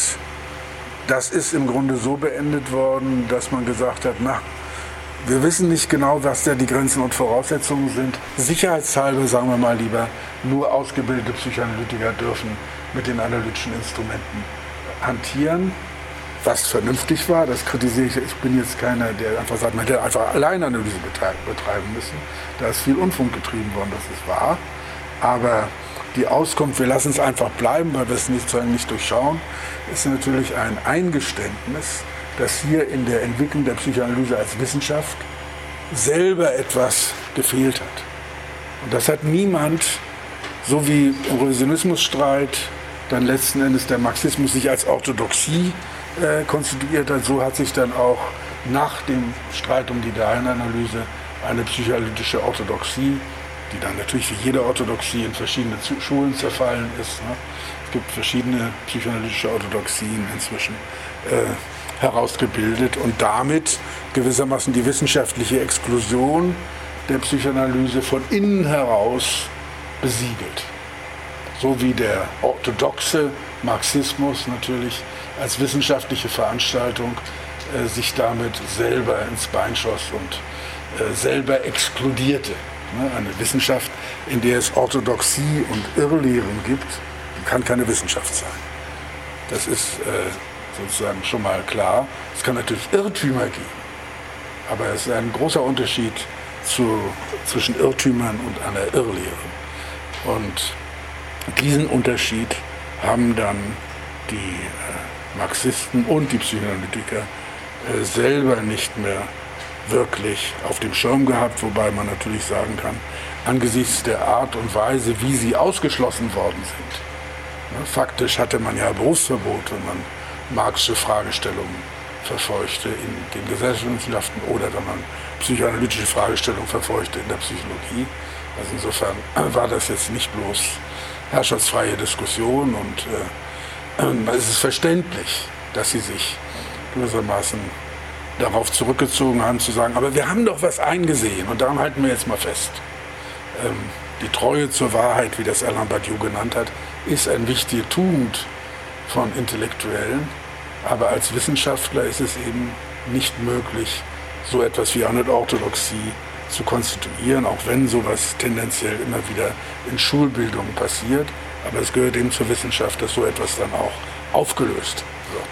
das ist im Grunde so beendet worden, dass man gesagt hat, na, wir wissen nicht genau, was da die Grenzen und Voraussetzungen sind. Sicherheitshalber, sagen wir mal lieber, nur ausgebildete Psychoanalytiker dürfen mit den analytischen Instrumenten hantieren, was vernünftig war. Das kritisiere ich. Ich bin jetzt keiner, der einfach sagt, man hätte einfach Alleinanalyse betreiben müssen. Da ist viel Unfug getrieben worden, das ist wahr. Aber die Auskunft, wir lassen es einfach bleiben, weil wir es nicht, nicht durchschauen, ist natürlich ein Eingeständnis, dass hier in der Entwicklung der Psychoanalyse als Wissenschaft selber etwas gefehlt hat. Und das hat niemand, so wie im Revisionismusstreit dann letzten Endes der Marxismus sich als Orthodoxie äh, konstituiert hat, so hat sich dann auch nach dem Streit um die Laienanalyse eine psychoanalytische Orthodoxie, die dann natürlich wie jede Orthodoxie in verschiedene Schulen zerfallen ist. Ne? Es gibt verschiedene psychoanalytische Orthodoxien inzwischen äh, herausgebildet und damit gewissermaßen die wissenschaftliche Exklusion der Psychoanalyse von innen heraus besiegelt. So wie der orthodoxe Marxismus natürlich als wissenschaftliche Veranstaltung äh, sich damit selber ins Bein schoss und äh, selber exkludierte. Ne? Eine Wissenschaft, in der es Orthodoxie und Irrlehren gibt, kann keine Wissenschaft sein. Das ist äh, sozusagen schon mal klar. Es kann natürlich Irrtümer geben, aber es ist ein großer Unterschied zu, zwischen Irrtümern und einer Irrlehre. Und diesen Unterschied haben dann die äh, Marxisten und die Psychoanalytiker äh, selber nicht mehr wirklich auf dem Schirm gehabt, wobei man natürlich sagen kann, angesichts der Art und Weise, wie sie ausgeschlossen worden sind. Ne, faktisch hatte man ja Berufsverbot, wenn man marxische Fragestellungen verfolgte in den Gesellschaftswissenschaften oder wenn man psychoanalytische Fragestellungen verfolgte in der Psychologie. Also insofern war das jetzt nicht bloß herrschaftsfreie Diskussion und äh, es ist verständlich, dass sie sich gewissermaßen darauf zurückgezogen haben, zu sagen, aber wir haben doch was eingesehen und daran halten wir jetzt mal fest. Ähm, die Treue zur Wahrheit, wie das Alain Badiou genannt hat, ist eine wichtige Tugend von Intellektuellen, aber als Wissenschaftler ist es eben nicht möglich, so etwas wie eine Orthodoxie zu konstituieren, auch wenn sowas tendenziell immer wieder in Schulbildungen passiert. Aber es gehört eben zur Wissenschaft, dass so etwas dann auch aufgelöst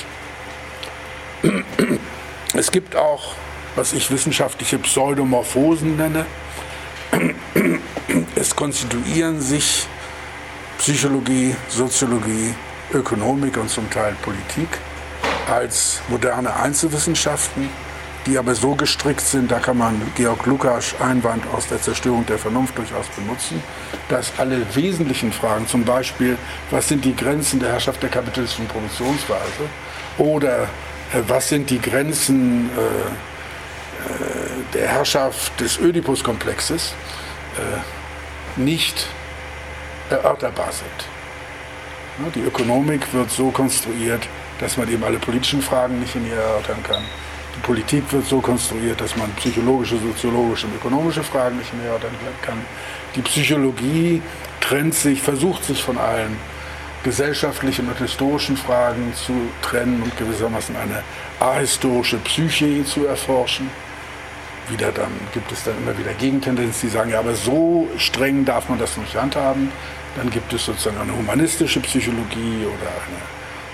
wird. Es gibt auch, was ich wissenschaftliche Pseudomorphosen nenne. Es konstituieren sich Psychologie, Soziologie, Ökonomik und zum Teil Politik als moderne Einzelwissenschaften, die aber so gestrickt sind, da kann man Georg Lukács' Einwand aus der Zerstörung der Vernunft durchaus benutzen, dass alle wesentlichen Fragen, zum Beispiel, was sind die Grenzen der Herrschaft der kapitalistischen Produktionsweise oder äh, was sind die Grenzen äh, äh, der Herrschaft des Ödipus-Komplexes, äh, nicht erörterbar sind. Die Ökonomik wird so konstruiert, dass man eben alle politischen Fragen nicht in ihr erörtern kann. Die Politik wird so konstruiert, dass man psychologische, soziologische und ökonomische Fragen nicht mehr erörtern kann. Die Psychologie trennt sich, versucht sich von allen gesellschaftlichen und historischen Fragen zu trennen und gewissermaßen eine ahistorische Psyche zu erforschen. Wieder dann gibt es dann immer wieder Gegentendenzen, die sagen, ja, aber so streng darf man das nicht handhaben. Dann gibt es sozusagen eine humanistische Psychologie oder eine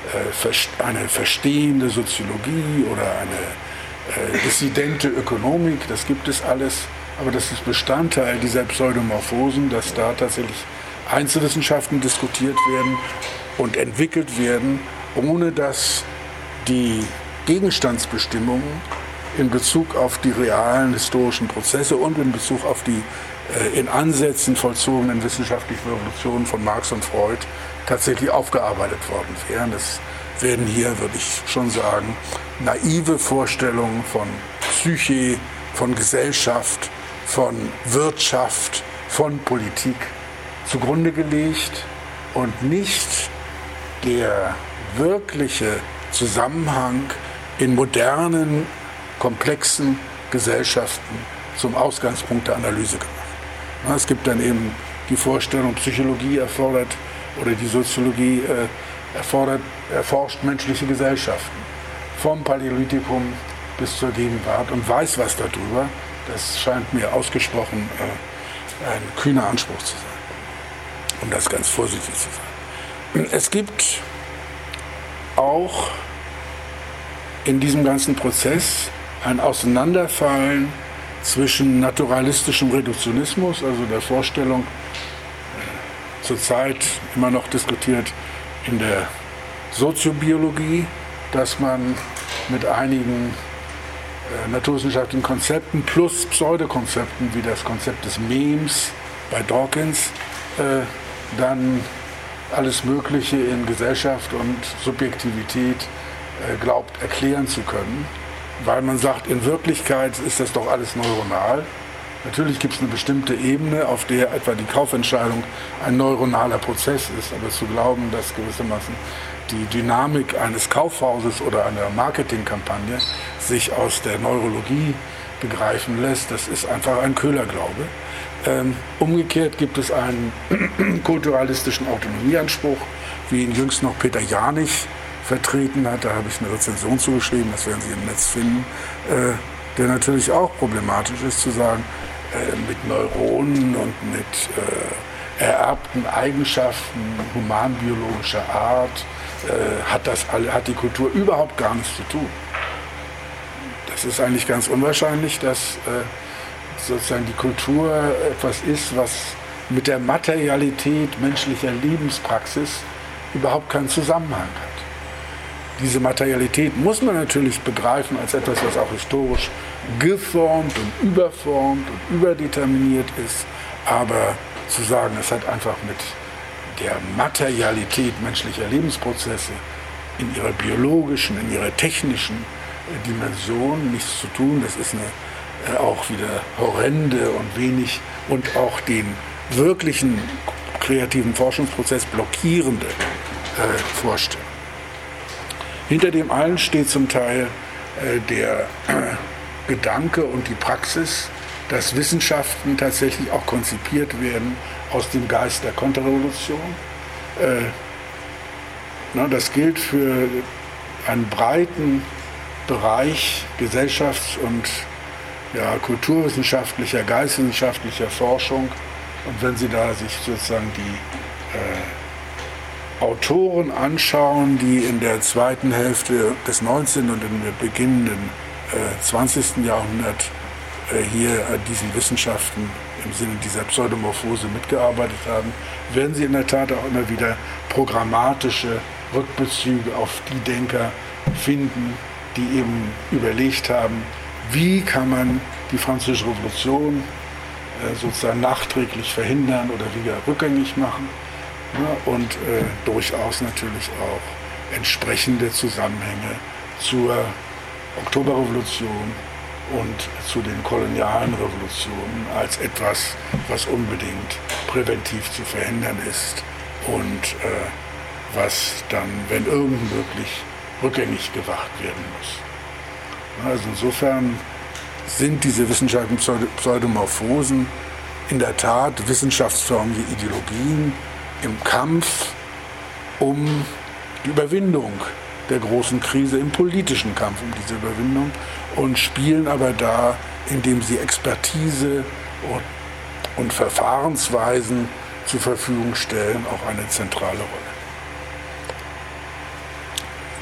eine verstehende Soziologie oder eine dissidente Ökonomik, das gibt es alles, aber das ist Bestandteil dieser Pseudomorphosen, dass da tatsächlich Einzelwissenschaften diskutiert werden und entwickelt werden, ohne dass die Gegenstandsbestimmungen in Bezug auf die realen historischen Prozesse und in Bezug auf die äh, in Ansätzen vollzogenen wissenschaftlichen Revolutionen von Marx und Freud tatsächlich aufgearbeitet worden wären. Das werden hier, würde ich schon sagen, naive Vorstellungen von Psyche, von Gesellschaft, von Wirtschaft, von Politik zugrunde gelegt und nicht der wirkliche Zusammenhang in modernen, komplexen Gesellschaften zum Ausgangspunkt der Analyse gemacht. Es gibt dann eben die Vorstellung, Psychologie erfordert oder die Soziologie äh, erfordert, erforscht menschliche Gesellschaften vom Paläolithikum bis zur Gegenwart und weiß was darüber. Das scheint mir ausgesprochen äh, ein kühner Anspruch zu sein, um das ganz vorsichtig zu sagen. Es gibt auch in diesem ganzen Prozess ein Auseinanderfallen zwischen naturalistischem Reduktionismus, also der Vorstellung, zurzeit immer noch diskutiert in der Soziobiologie, dass man mit einigen äh, naturwissenschaftlichen Konzepten plus Pseudokonzepten wie das Konzept des Memes bei Dawkins äh, dann alles Mögliche in Gesellschaft und Subjektivität äh, glaubt erklären zu können, weil man sagt, in Wirklichkeit ist das doch alles neuronal. Natürlich gibt es eine bestimmte Ebene, auf der etwa die Kaufentscheidung ein neuronaler Prozess ist, aber zu glauben, dass gewissermaßen die Dynamik eines Kaufhauses oder einer Marketingkampagne sich aus der Neurologie begreifen lässt, das ist einfach ein Köhlerglaube. Ähm, umgekehrt gibt es einen kulturalistischen Autonomieanspruch, wie ihn jüngst noch Peter Janich vertreten hat, da habe ich eine Rezension zugeschrieben, das werden Sie im Netz finden, äh, der natürlich auch problematisch ist, zu sagen, äh, mit Neuronen und mit äh, ererbten Eigenschaften humanbiologischer Art äh, hat, das, hat die Kultur überhaupt gar nichts zu tun. Das ist eigentlich ganz unwahrscheinlich, dass äh, sozusagen die Kultur etwas ist, was mit der Materialität menschlicher Lebenspraxis überhaupt keinen Zusammenhang hat. Diese Materialität muss man natürlich begreifen als etwas, was auch historisch geformt und überformt und überdeterminiert ist, aber zu sagen, es hat einfach mit der Materialität menschlicher Lebensprozesse in ihrer biologischen, in ihrer technischen Dimension nichts zu tun, das ist eine äh, auch wieder horrende und wenig und auch den wirklichen kreativen Forschungsprozess blockierende äh, Vorstellung. Hinter dem allen steht zum Teil äh, der äh, Gedanke und die Praxis, dass Wissenschaften tatsächlich auch konzipiert werden aus dem Geist der Konterrevolution. Äh, na, das gilt für einen breiten Bereich gesellschafts- und ja, kulturwissenschaftlicher, geistwissenschaftlicher Forschung. Und wenn Sie da sich sozusagen die äh, Autoren anschauen, die in der zweiten Hälfte des neunzehnten und in der beginnenden äh, zwanzigsten Jahrhundert äh, hier an diesen Wissenschaften im Sinne dieser Pseudomorphose mitgearbeitet haben, werden Sie in der Tat auch immer wieder programmatische Rückbezüge auf die Denker finden, die eben überlegt haben, wie kann man die Französische Revolution äh, sozusagen nachträglich verhindern oder wieder rückgängig machen. Ja, und äh, durchaus natürlich auch entsprechende Zusammenhänge zur Oktoberrevolution und zu den kolonialen Revolutionen als etwas, was unbedingt präventiv zu verhindern ist und äh, was dann, wenn irgend möglich, rückgängig gemacht werden muss. Also insofern sind diese wissenschaftlichen Pseudomorphosen in der Tat wissenschaftsförmige Ideologien im Kampf um die Überwindung der großen Krise, im politischen Kampf um diese Überwindung und spielen aber da, indem sie Expertise und, und Verfahrensweisen zur Verfügung stellen, auch eine zentrale Rolle.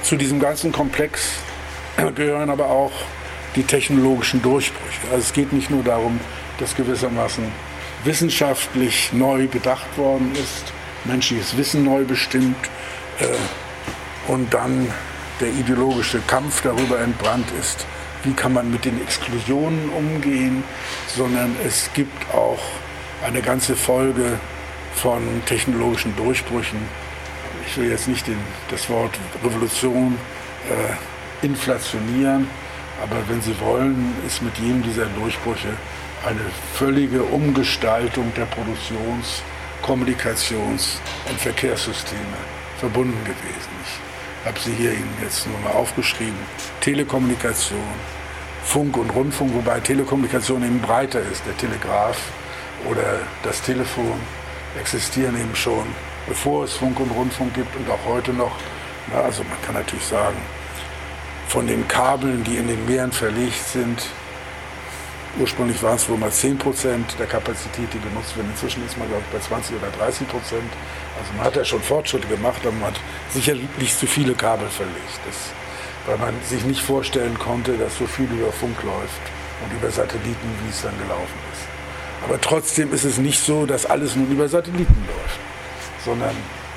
Zu diesem ganzen Komplex gehören aber auch die technologischen Durchbrüche. Also es geht nicht nur darum, dass gewissermaßen wissenschaftlich neu gedacht worden ist, menschliches Wissen neu bestimmt äh, und dann der ideologische Kampf darüber entbrannt ist, wie kann man mit den Exklusionen umgehen, sondern es gibt auch eine ganze Folge von technologischen Durchbrüchen. Ich will jetzt nicht den, das Wort Revolution äh, inflationieren, aber wenn Sie wollen, ist mit jedem dieser Durchbrüche eine völlige Umgestaltung der Produktions-, Kommunikations- und Verkehrssysteme verbunden gewesen. Ich habe sie hier Ihnen jetzt nur mal aufgeschrieben. Telekommunikation, Funk und Rundfunk, wobei Telekommunikation eben breiter ist. Der Telegraph oder das Telefon existieren eben schon, bevor es Funk und Rundfunk gibt und auch heute noch. Na, also man kann natürlich sagen, von den Kabeln, die in den Meeren verlegt sind, ursprünglich waren es wohl mal zehn Prozent der Kapazität, die genutzt wird. Inzwischen ist man, glaube ich, bei zwanzig oder dreißig Prozent. Also man hat ja schon Fortschritte gemacht, aber man hat sicherlich zu viele Kabel verlegt. Das, weil man sich nicht vorstellen konnte, dass so viel über Funk läuft und über Satelliten, wie es dann gelaufen ist. Aber trotzdem ist es nicht so, dass alles nun über Satelliten läuft, sondern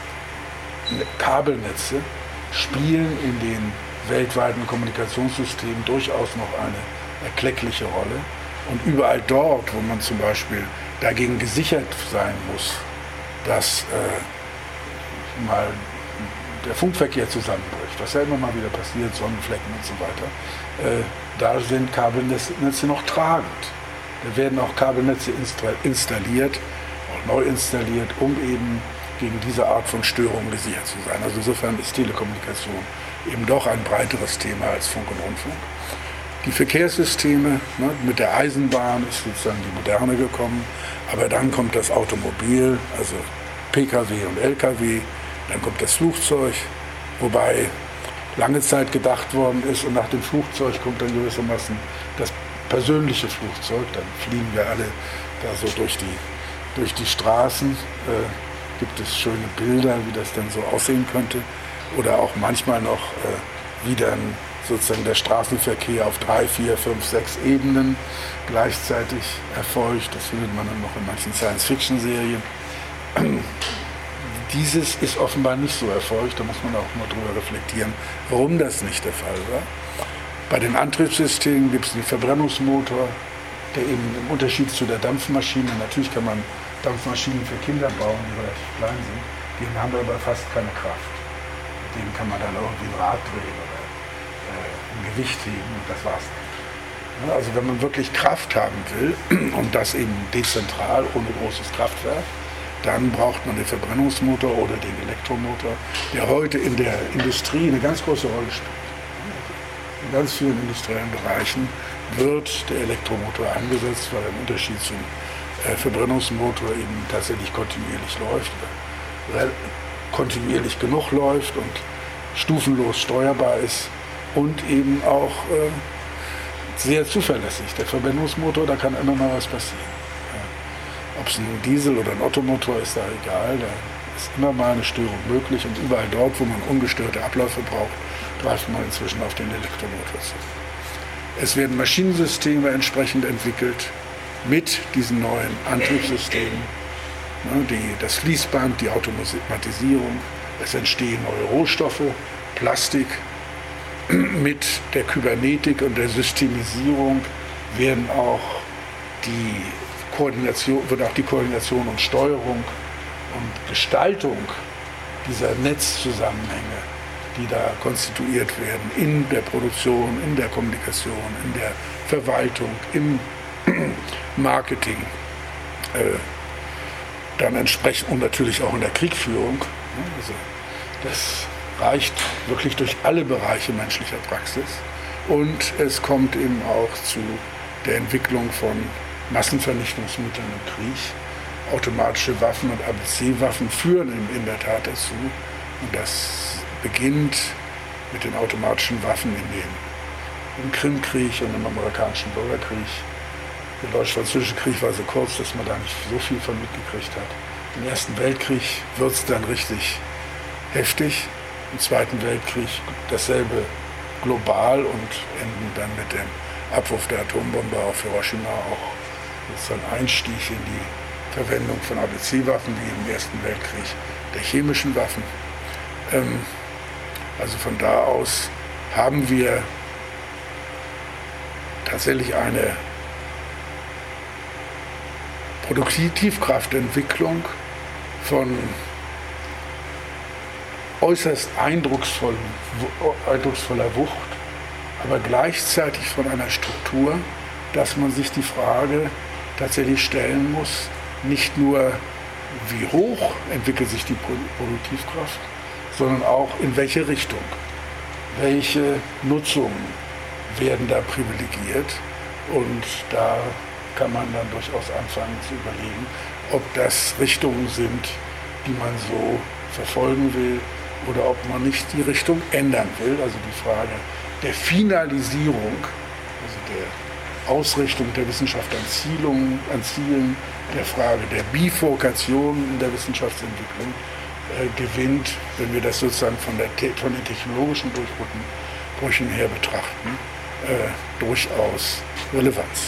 Kabelnetze spielen in den weltweiten Kommunikationssystemen durchaus noch eine erkleckliche Rolle. Und überall dort, wo man zum Beispiel dagegen gesichert sein muss, dass äh, mal der Funkverkehr zusammenbricht, was ja immer mal wieder passiert, Sonnenflecken und so weiter, äh, da sind Kabelnetze noch tragend. Da werden auch Kabelnetze installiert, auch neu installiert, um eben gegen diese Art von Störungen gesichert zu sein. Also insofern ist Telekommunikation eben doch ein breiteres Thema als Funk und Rundfunk. Die Verkehrssysteme, ne, mit der Eisenbahn ist sozusagen die Moderne gekommen, aber dann kommt das Automobil, also P K W und L K W, dann kommt das Flugzeug, wobei lange Zeit gedacht worden ist und nach dem Flugzeug kommt dann gewissermaßen das persönliche Flugzeug, dann fliegen wir alle da so durch die, durch die Straßen, äh, gibt es schöne Bilder, wie das dann so aussehen könnte, oder auch manchmal noch, äh, wie dann sozusagen der Straßenverkehr auf drei, vier, fünf, sechs Ebenen gleichzeitig erfolgt. Das findet man dann noch in manchen Science-Fiction-Serien. Dieses ist offenbar nicht so erfolgt, da muss man auch mal drüber reflektieren, warum das nicht der Fall war. Bei den Antriebssystemen gibt es den Verbrennungsmotor, der eben im Unterschied zu der Dampfmaschine, natürlich kann man Dampfmaschinen für Kinder bauen, die relativ klein sind, die haben aber fast keine Kraft. Mit denen kann man dann irgendwie ein Rad drehen oder ein Gewicht heben und das war's nicht. Also wenn man wirklich Kraft haben will und das eben dezentral, ohne großes Kraftwerk, dann braucht man den Verbrennungsmotor oder den Elektromotor, der heute in der Industrie eine ganz große Rolle spielt. In ganz vielen industriellen Bereichen wird der Elektromotor eingesetzt, weil er im Unterschied zum äh, Verbrennungsmotor eben tatsächlich kontinuierlich läuft, oder kontinuierlich genug läuft und stufenlos steuerbar ist. Und eben auch äh, sehr zuverlässig. Der Verbrennungsmotor, da kann immer mal was passieren. Ja. Ob es ein Diesel oder ein Ottomotor ist, da egal. Da ist immer mal eine Störung möglich. Und überall dort, wo man ungestörte Abläufe braucht, greift man inzwischen auf den Elektromotor zu. Es werden Maschinensysteme entsprechend entwickelt mit diesen neuen Antriebssystemen. Ja, die, das Fließband, die Automatisierung. Es entstehen neue Rohstoffe, Plastik. Mit der Kybernetik und der Systemisierung werden auch die Koordination, wird auch die Koordination und Steuerung und Gestaltung dieser Netzzusammenhänge, die da konstituiert werden, in der Produktion, in der Kommunikation, in der Verwaltung, im Marketing, äh, dann entsprechend und natürlich auch in der Kriegführung. Also das reicht wirklich durch alle Bereiche menschlicher Praxis. Und es kommt eben auch zu der Entwicklung von Massenvernichtungsmitteln im Krieg. Automatische Waffen und A B C-Waffen führen in der Tat dazu. Und das beginnt mit den automatischen Waffen in den, im Krimkrieg und im amerikanischen Bürgerkrieg. Der Deutsch-Französische Krieg war so kurz, dass man da nicht so viel von mitgekriegt hat. Im Ersten Weltkrieg wird es dann richtig heftig. im Zweiten Weltkrieg dasselbe global und enden dann mit dem Abwurf der Atombombe auf Hiroshima auch sozusagen Einstieg in die Verwendung von A B C-Waffen wie im Ersten Weltkrieg der chemischen Waffen. Ähm, also von da aus haben wir tatsächlich eine Produktivkraftentwicklung von äußerst eindrucksvoll, eindrucksvoller Wucht, aber gleichzeitig von einer Struktur, dass man sich die Frage tatsächlich stellen muss, nicht nur wie hoch entwickelt sich die Produktivkraft, sondern auch in welche Richtung, welche Nutzungen werden da privilegiert, und da kann man dann durchaus anfangen zu überlegen, ob das Richtungen sind, die man so verfolgen will oder ob man nicht die Richtung ändern will. Also die Frage der Finalisierung, also der Ausrichtung der Wissenschaft an, Zielungen, an Zielen, der Frage der Bifurkation in der Wissenschaftsentwicklung äh, gewinnt, wenn wir das sozusagen von, der, von den technologischen Durchbrüchen her betrachten, äh, durchaus Relevanz.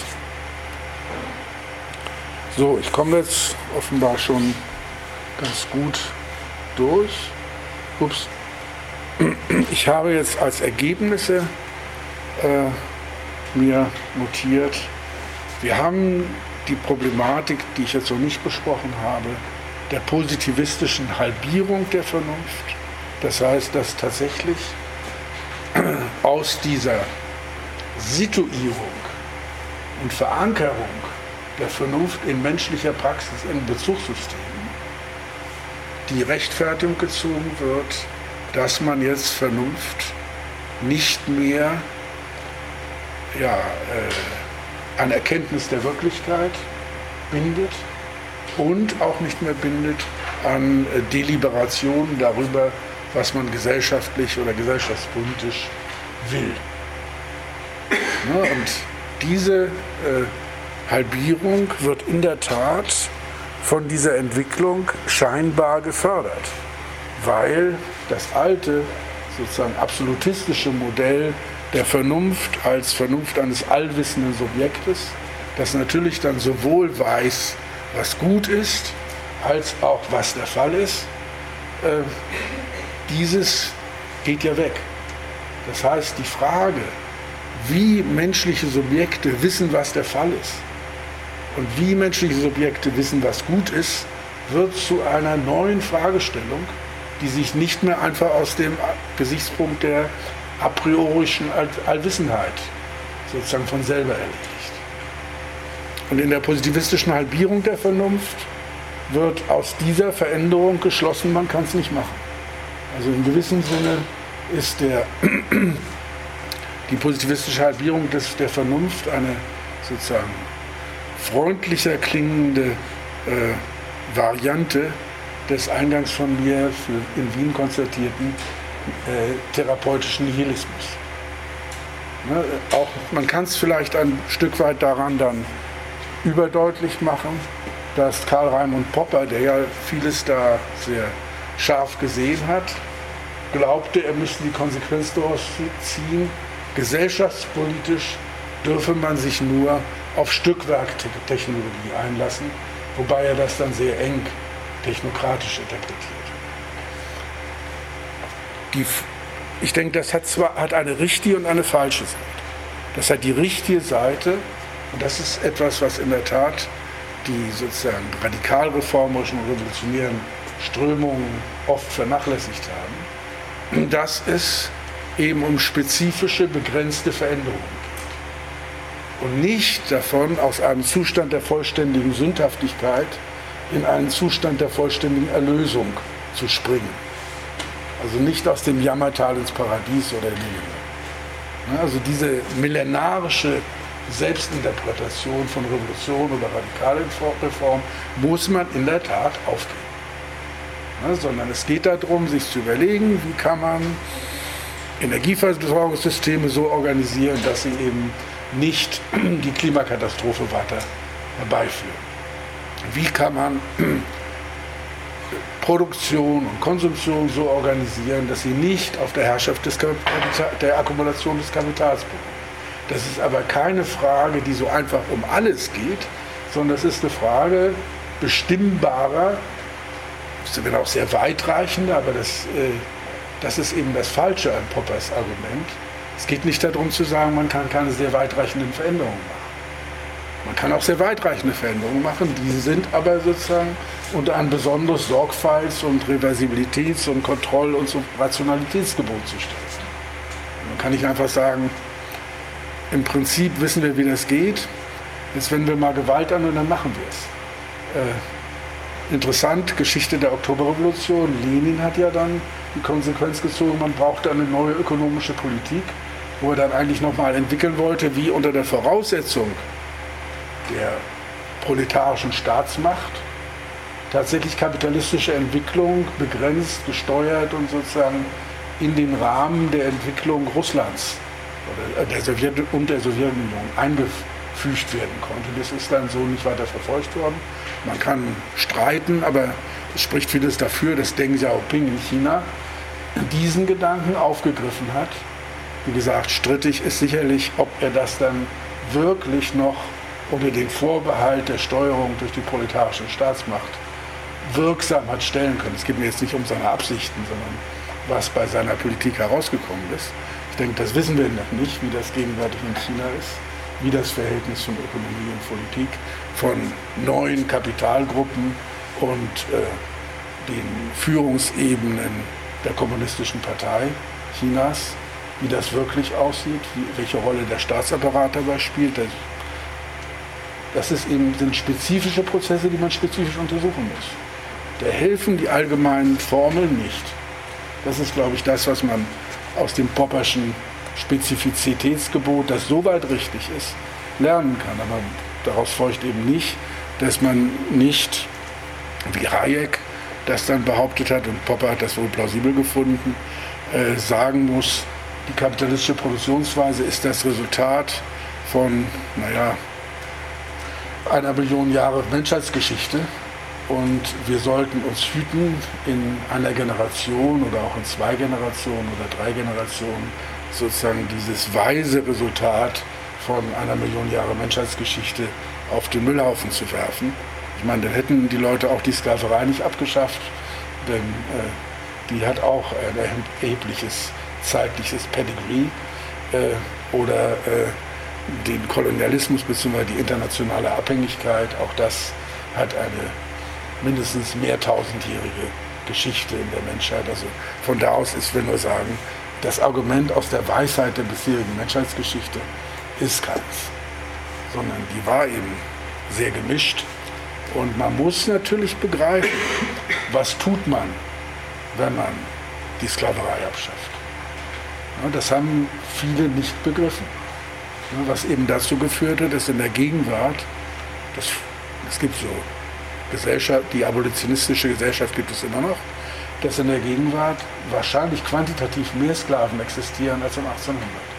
So, ich komme jetzt offenbar schon ganz gut durch. Ups. Ich habe jetzt als Ergebnisse äh, mir notiert, wir haben die Problematik, die ich jetzt noch nicht besprochen habe, der positivistischen Halbierung der Vernunft. Das heißt, dass tatsächlich aus dieser Situierung und Verankerung der Vernunft in menschlicher Praxis, in Bezugssystemen, die Rechtfertigung gezogen wird, dass man jetzt Vernunft nicht mehr ja, äh, an Erkenntnis der Wirklichkeit bindet und auch nicht mehr bindet an äh, Deliberationen darüber, was man gesellschaftlich oder gesellschaftspolitisch will. Ja, und diese äh, Halbierung wird in der Tat von dieser Entwicklung scheinbar gefördert, weil das alte, sozusagen absolutistische Modell der Vernunft als Vernunft eines allwissenden Subjektes, das natürlich dann sowohl weiß, was gut ist, als auch was der Fall ist, äh, dieses geht ja weg. Das heißt, die Frage, wie menschliche Subjekte wissen, was der Fall ist, und wie menschliche Subjekte wissen, was gut ist, wird zu einer neuen Fragestellung, die sich nicht mehr einfach aus dem Gesichtspunkt der a priorischen Allwissenheit sozusagen von selber erledigt. Und in der positivistischen Halbierung der Vernunft wird aus dieser Veränderung geschlossen, man kann es nicht machen. Also in gewissem Sinne ist der, die positivistische Halbierung des, der Vernunft eine sozusagen freundlicher klingende äh, Variante des eingangs von mir für in Wien konstatierten äh, therapeutischen Nihilismus. Ne, auch, man kann es vielleicht ein Stück weit daran dann überdeutlich machen, dass Karl Raimund Popper, der ja vieles da sehr scharf gesehen hat, glaubte, er müsste die Konsequenz daraus ziehen, gesellschaftspolitisch dürfe man sich nur auf Stückwerktechnologie einlassen, wobei er das dann sehr eng technokratisch interpretiert. Die, ich denke, das hat zwar hat eine richtige und eine falsche Seite. Das hat die richtige Seite, und das ist etwas, was in der Tat die sozusagen radikalreformerischen und revolutionären Strömungen oft vernachlässigt haben, dass es eben um spezifische, begrenzte Veränderungen geht. Und nicht davon, aus einem Zustand der vollständigen Sündhaftigkeit in einen Zustand der vollständigen Erlösung zu springen. Also nicht aus dem Jammertal ins Paradies oder in den Himmel. Also diese millenarische Selbstinterpretation von Revolution oder Radikalreform muss man in der Tat aufgeben. Ja, sondern es geht darum, sich zu überlegen, wie kann man Energieversorgungssysteme so organisieren, dass sie eben nicht die Klimakatastrophe weiter herbeiführen. Wie kann man Produktion und Konsumtion so organisieren, dass sie nicht auf der Herrschaft des Kapital, der Akkumulation des Kapitals beruhen. Das ist aber keine Frage, die so einfach um alles geht, sondern es ist eine Frage bestimmbarer, das wird auch sehr weitreichender, aber das, äh, das ist eben das Falsche an Poppers Argument. Es geht nicht darum zu sagen, man kann keine sehr weitreichenden Veränderungen machen. Man kann auch sehr weitreichende Veränderungen machen, diese sind aber sozusagen unter ein besonderes Sorgfalts- und Reversibilitäts- und Kontroll- und so Rationalitätsgebot zu stellen. Man kann nicht einfach sagen, im Prinzip wissen wir, wie das geht, jetzt wenden wir mal Gewalt an und dann machen wir es. Äh, interessant, Geschichte der Oktoberrevolution, Lenin hat ja dann die Konsequenz gezogen, man brauchte eine neue ökonomische Politik, wo er dann eigentlich nochmal entwickeln wollte, wie unter der Voraussetzung der proletarischen Staatsmacht tatsächlich kapitalistische Entwicklung begrenzt, gesteuert und sozusagen in den Rahmen der Entwicklung Russlands oder der Sowjet- und der Sowjetunion eingefügt werden konnte. Das ist dann so nicht weiter verfolgt worden. Man kann streiten, aber es spricht vieles dafür, dass Deng Xiaoping in China diesen Gedanken aufgegriffen hat. Wie gesagt, strittig ist sicherlich, ob er das dann wirklich noch unter den Vorbehalt der Steuerung durch die proletarische Staatsmacht wirksam hat stellen können. Es geht mir jetzt nicht um seine Absichten, sondern was bei seiner Politik herausgekommen ist. Ich denke, das wissen wir noch nicht, wie das gegenwärtig in China ist, wie das Verhältnis von Ökonomie und Politik, von neuen Kapitalgruppen und äh, den Führungsebenen der Kommunistischen Partei Chinas, wie das wirklich aussieht, wie, welche Rolle der Staatsapparat dabei spielt. Das, das ist eben, sind spezifische Prozesse, die man spezifisch untersuchen muss. Da helfen die allgemeinen Formeln nicht. Das ist, glaube ich, das, was man aus dem Popperschen Spezifizitätsgebot, das soweit richtig ist, lernen kann. Aber daraus folgt eben nicht, dass man nicht, wie Hayek das dann behauptet hat, und Popper hat das wohl plausibel gefunden, äh, sagen muss, die kapitalistische Produktionsweise ist das Resultat von, naja, einer Million Jahre Menschheitsgeschichte. Und wir sollten uns hüten, in einer Generation oder auch in zwei Generationen oder drei Generationen sozusagen dieses weise Resultat von einer Million Jahre Menschheitsgeschichte auf den Müllhaufen zu werfen. Ich meine, dann hätten die Leute auch die Sklaverei nicht abgeschafft, denn äh, die hat auch ein erhebliches zeitliches Pedigree äh, oder äh, den Kolonialismus bzw. die internationale Abhängigkeit, auch das hat eine mindestens mehrtausendjährige Geschichte in der Menschheit. Also von da aus ist, wir nur sagen, das Argument aus der Weisheit der bisherigen Menschheitsgeschichte ist keins, sondern die war eben sehr gemischt. Und man muss natürlich begreifen, was tut man, wenn man die Sklaverei abschafft. Ja, das haben viele nicht begriffen. Ja, was eben dazu geführt hat, dass in der Gegenwart, das, es gibt so Gesellschaft, die abolitionistische Gesellschaft gibt es immer noch, dass in der Gegenwart wahrscheinlich quantitativ mehr Sklaven existieren als um achtzehnhundert.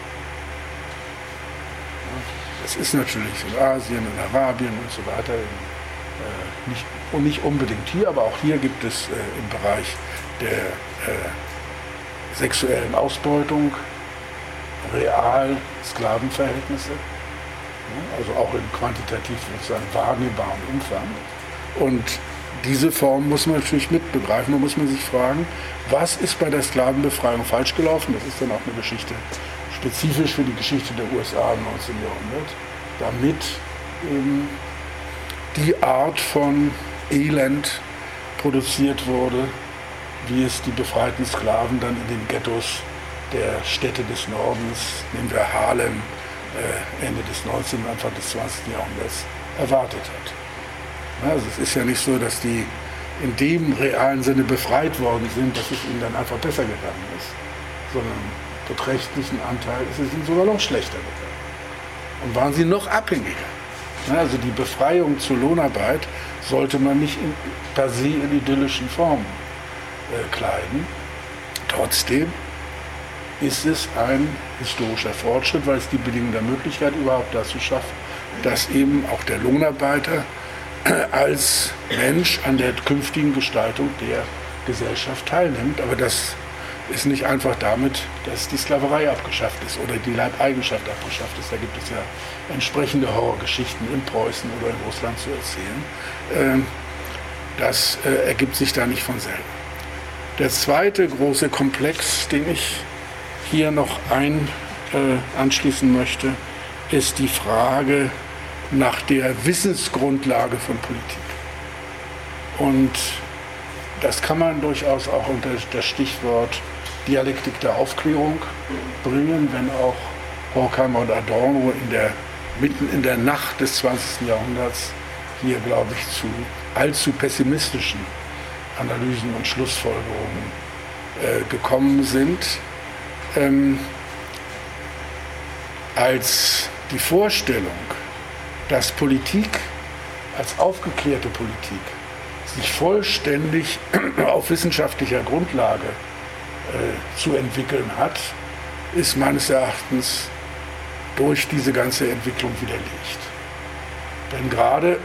Das ist natürlich in Asien, in Arabien und so weiter, äh, nicht, und nicht unbedingt hier, aber auch hier gibt es äh, im Bereich der äh, sexuellen Ausbeutung real Sklavenverhältnisse, ja, also auch in quantitativ sozusagen wahrnehmbarem Umfang. Und diese Form muss man natürlich mitbegreifen. Da muss man sich fragen, was ist bei der Sklavenbefreiung falsch gelaufen? Das ist dann auch eine Geschichte spezifisch für die Geschichte der U S A im neunzehnten Jahrhundert, damit eben die Art von Elend produziert wurde, wie es die befreiten Sklaven dann in den Ghettos der Städte des Nordens, nehmen wir Harlem, äh, Ende des neunzehnten, Anfang des zwanzigsten Jahrhunderts, erwartet hat. Also es ist ja nicht so, dass die in dem realen Sinne befreit worden sind, dass es ihnen dann einfach besser gegangen ist, sondern beträchtlichen Anteil ist es ihnen sogar noch schlechter gegangen. Und waren sie noch abhängiger. Also die Befreiung zur Lohnarbeit sollte man nicht in, per se in idyllischen Formen äh, kleiden. Trotzdem ist es ein historischer Fortschritt, weil es die Bedingung der Möglichkeit überhaupt dazu schafft, dass eben auch der Lohnarbeiter als Mensch an der künftigen Gestaltung der Gesellschaft teilnimmt. Aber das ist nicht einfach damit, dass die Sklaverei abgeschafft ist oder die Leibeigenschaft abgeschafft ist. Da gibt es ja entsprechende Horrorgeschichten in Preußen oder in Russland zu erzählen. Das ergibt sich da nicht von selber. Der zweite große Komplex, den ich hier noch ein, äh, anschließen möchte, ist die Frage nach der Wissensgrundlage von Politik. Und das kann man durchaus auch unter das Stichwort Dialektik der Aufklärung bringen, wenn auch Horkheimer und Adorno in der, mitten in der Nacht des zwanzigsten Jahrhunderts hier, glaube ich, zu allzu pessimistischen Analysen und Schlussfolgerungen äh, gekommen sind. Ähm, als die Vorstellung, dass Politik als aufgeklärte Politik sich vollständig auf wissenschaftlicher Grundlage äh, zu entwickeln hat, ist meines Erachtens durch diese ganze Entwicklung widerlegt. Denn gerade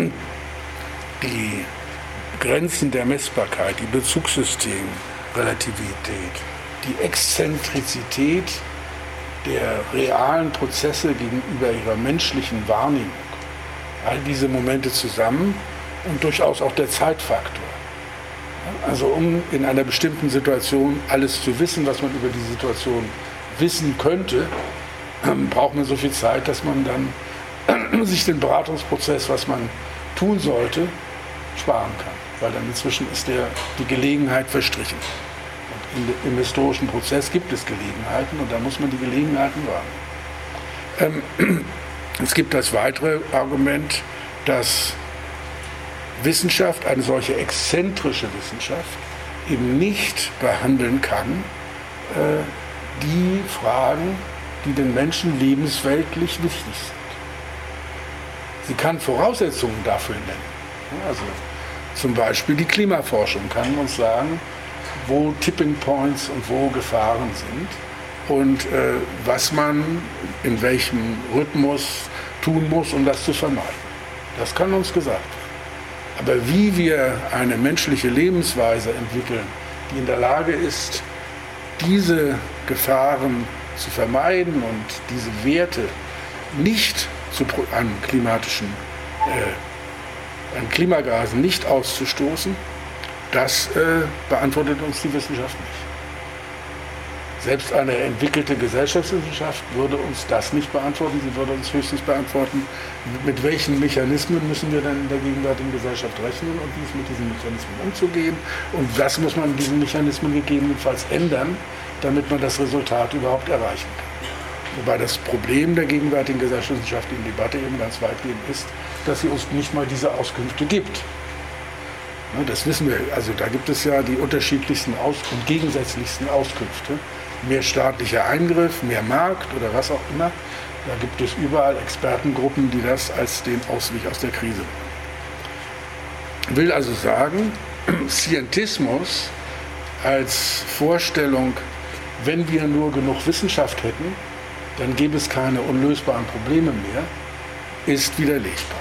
die Grenzen der Messbarkeit, die Bezugssystemrelativität, die Exzentrizität der realen Prozesse gegenüber ihrer menschlichen Wahrnehmung, all diese Momente zusammen und durchaus auch der Zeitfaktor. Also um in einer bestimmten Situation alles zu wissen, was man über die Situation wissen könnte, braucht man so viel Zeit, dass man dann sich den Beratungsprozess, was man tun sollte, sparen kann. Weil dann inzwischen ist der, die Gelegenheit verstrichen. Und in, im historischen Prozess gibt es Gelegenheiten und da muss man die Gelegenheiten wahrnehmen. Ähm, es gibt das weitere Argument, dass Wissenschaft, eine solche exzentrische Wissenschaft, eben nicht behandeln kann, äh, die Fragen, die den Menschen lebensweltlich wichtig sind. Sie kann Voraussetzungen dafür nennen. Also zum Beispiel die Klimaforschung kann uns sagen, wo Tipping Points und wo Gefahren sind und äh, was man in welchem Rhythmus tun muss, um das zu vermeiden. Das kann uns gesagt werden. Aber wie wir eine menschliche Lebensweise entwickeln, die in der Lage ist, diese Gefahren zu vermeiden und diese Werte nicht zu, an klimatischen, äh, an Klimagasen nicht auszustoßen, das äh, beantwortet uns die Wissenschaft nicht. Selbst eine entwickelte Gesellschaftswissenschaft würde uns das nicht beantworten. Sie würde uns höchstens beantworten, mit welchen Mechanismen müssen wir dann in der gegenwärtigen Gesellschaft rechnen und wie ist mit diesen Mechanismen umzugehen und was muss man in diesen Mechanismen gegebenenfalls ändern, damit man das Resultat überhaupt erreichen kann. Wobei das Problem der gegenwärtigen gesellschaftswissenschaftlichen Debatte eben ganz weitgehend ist, dass sie uns nicht mal diese Auskünfte gibt. Das wissen wir, also da gibt es ja die unterschiedlichsten Aus- und gegensätzlichsten Auskünfte. Mehr staatlicher Eingriff, mehr Markt oder was auch immer. Da gibt es überall Expertengruppen, die das als den Ausweg aus der Krise machen. Ich will also sagen, Scientismus als Vorstellung, wenn wir nur genug Wissenschaft hätten, dann gäbe es keine unlösbaren Probleme mehr, ist widerlegbar.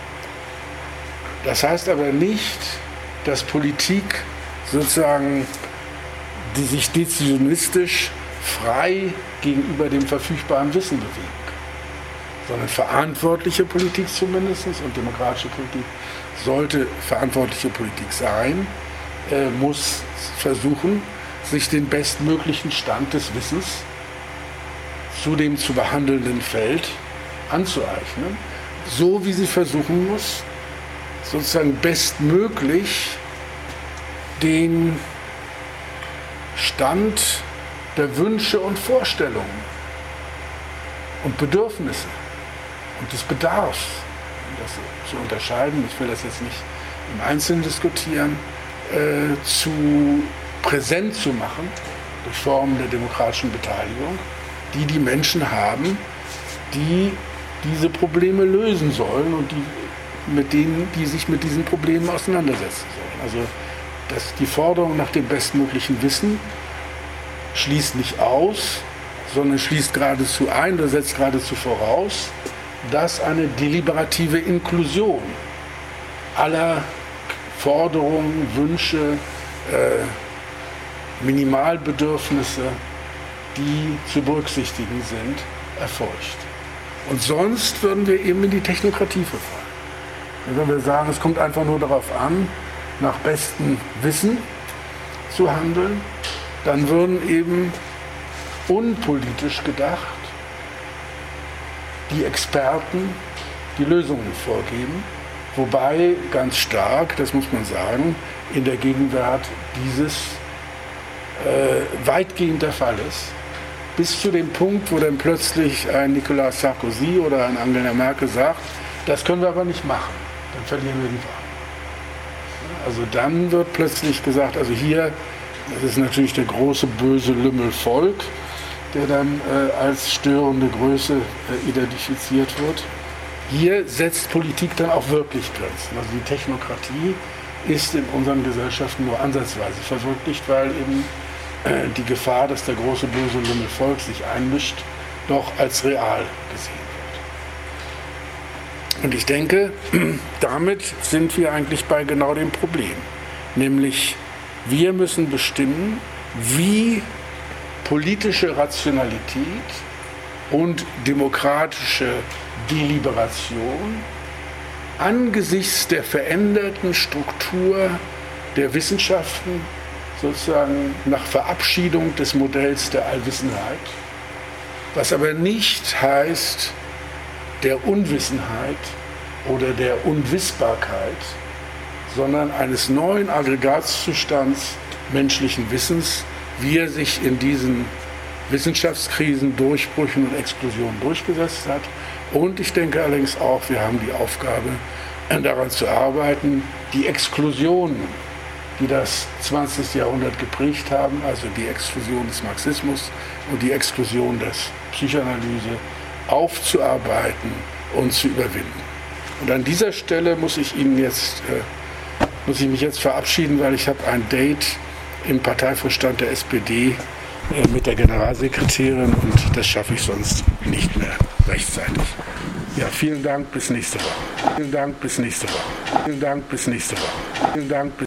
Das heißt aber nicht, dass Politik sozusagen die sich dezisionistisch frei gegenüber dem verfügbaren Wissen bewegen kann. Sondern verantwortliche Politik zumindest und demokratische Politik sollte verantwortliche Politik sein, äh, muss versuchen, sich den bestmöglichen Stand des Wissens zu dem zu behandelnden Feld anzueignen, so wie sie versuchen muss, sozusagen bestmöglich den Stand der Wünsche und Vorstellungen und Bedürfnisse und des Bedarfs, um das zu unterscheiden, ich will das jetzt nicht im Einzelnen diskutieren, äh, zu präsent zu machen durch Formen der demokratischen Beteiligung, die die Menschen haben, die diese Probleme lösen sollen und die, mit denen, die sich mit diesen Problemen auseinandersetzen sollen. Also dass die Forderung nach dem bestmöglichen Wissen schließt nicht aus, sondern schließt geradezu ein oder setzt geradezu voraus, dass eine deliberative Inklusion aller Forderungen, Wünsche, äh, Minimalbedürfnisse, die zu berücksichtigen sind, erforscht. Und sonst würden wir eben in die Technokratie verfallen. Wenn wir sagen, es kommt einfach nur darauf an, nach bestem Wissen zu handeln, dann würden eben unpolitisch gedacht die Experten die Lösungen vorgeben, wobei ganz stark, das muss man sagen, in der Gegenwart dieses äh, weitgehend der Fall ist, bis zu dem Punkt, wo dann plötzlich ein Nicolas Sarkozy oder ein Angela Merkel sagt, das können wir aber nicht machen, dann verlieren wir die Wahl. Also dann wird plötzlich gesagt, also hier, das ist natürlich der große böse Lümmel Volk, der dann äh, als störende Größe äh, identifiziert wird. Hier setzt Politik dann auch wirklich Grenzen. Also die Technokratie ist in unseren Gesellschaften nur ansatzweise verwirklicht, weil eben äh, die Gefahr, dass der große böse Lümmel Volk sich einmischt, doch als real gesehen wird. Und ich denke, damit sind wir eigentlich bei genau dem Problem. Nämlich, wir müssen bestimmen, wie politische Rationalität und demokratische Deliberation angesichts der veränderten Struktur der Wissenschaften, sozusagen nach Verabschiedung des Modells der Allwissenheit, was aber nicht heißt der Unwissenheit oder der Unwissbarkeit, sondern eines neuen Aggregatzustands menschlichen Wissens, wie er sich in diesen Wissenschaftskrisen, Durchbrüchen und Explosionen durchgesetzt hat. Und ich denke allerdings auch, wir haben die Aufgabe, daran zu arbeiten, die Exklusionen, die das zwanzigste Jahrhundert geprägt haben, also die Exklusion des Marxismus und die Exklusion der Psychoanalyse, aufzuarbeiten und zu überwinden. Und an dieser Stelle muss ich Ihnen jetzt, äh, muss ich mich jetzt verabschieden, weil ich habe ein Date im Parteivorstand der S P D äh, mit der Generalsekretärin und das schaffe ich sonst nicht mehr rechtzeitig. Ja, vielen Dank, bis nächste Woche. Vielen Dank, bis nächste Woche. Vielen Dank, bis nächste Woche. Vielen Dank, bis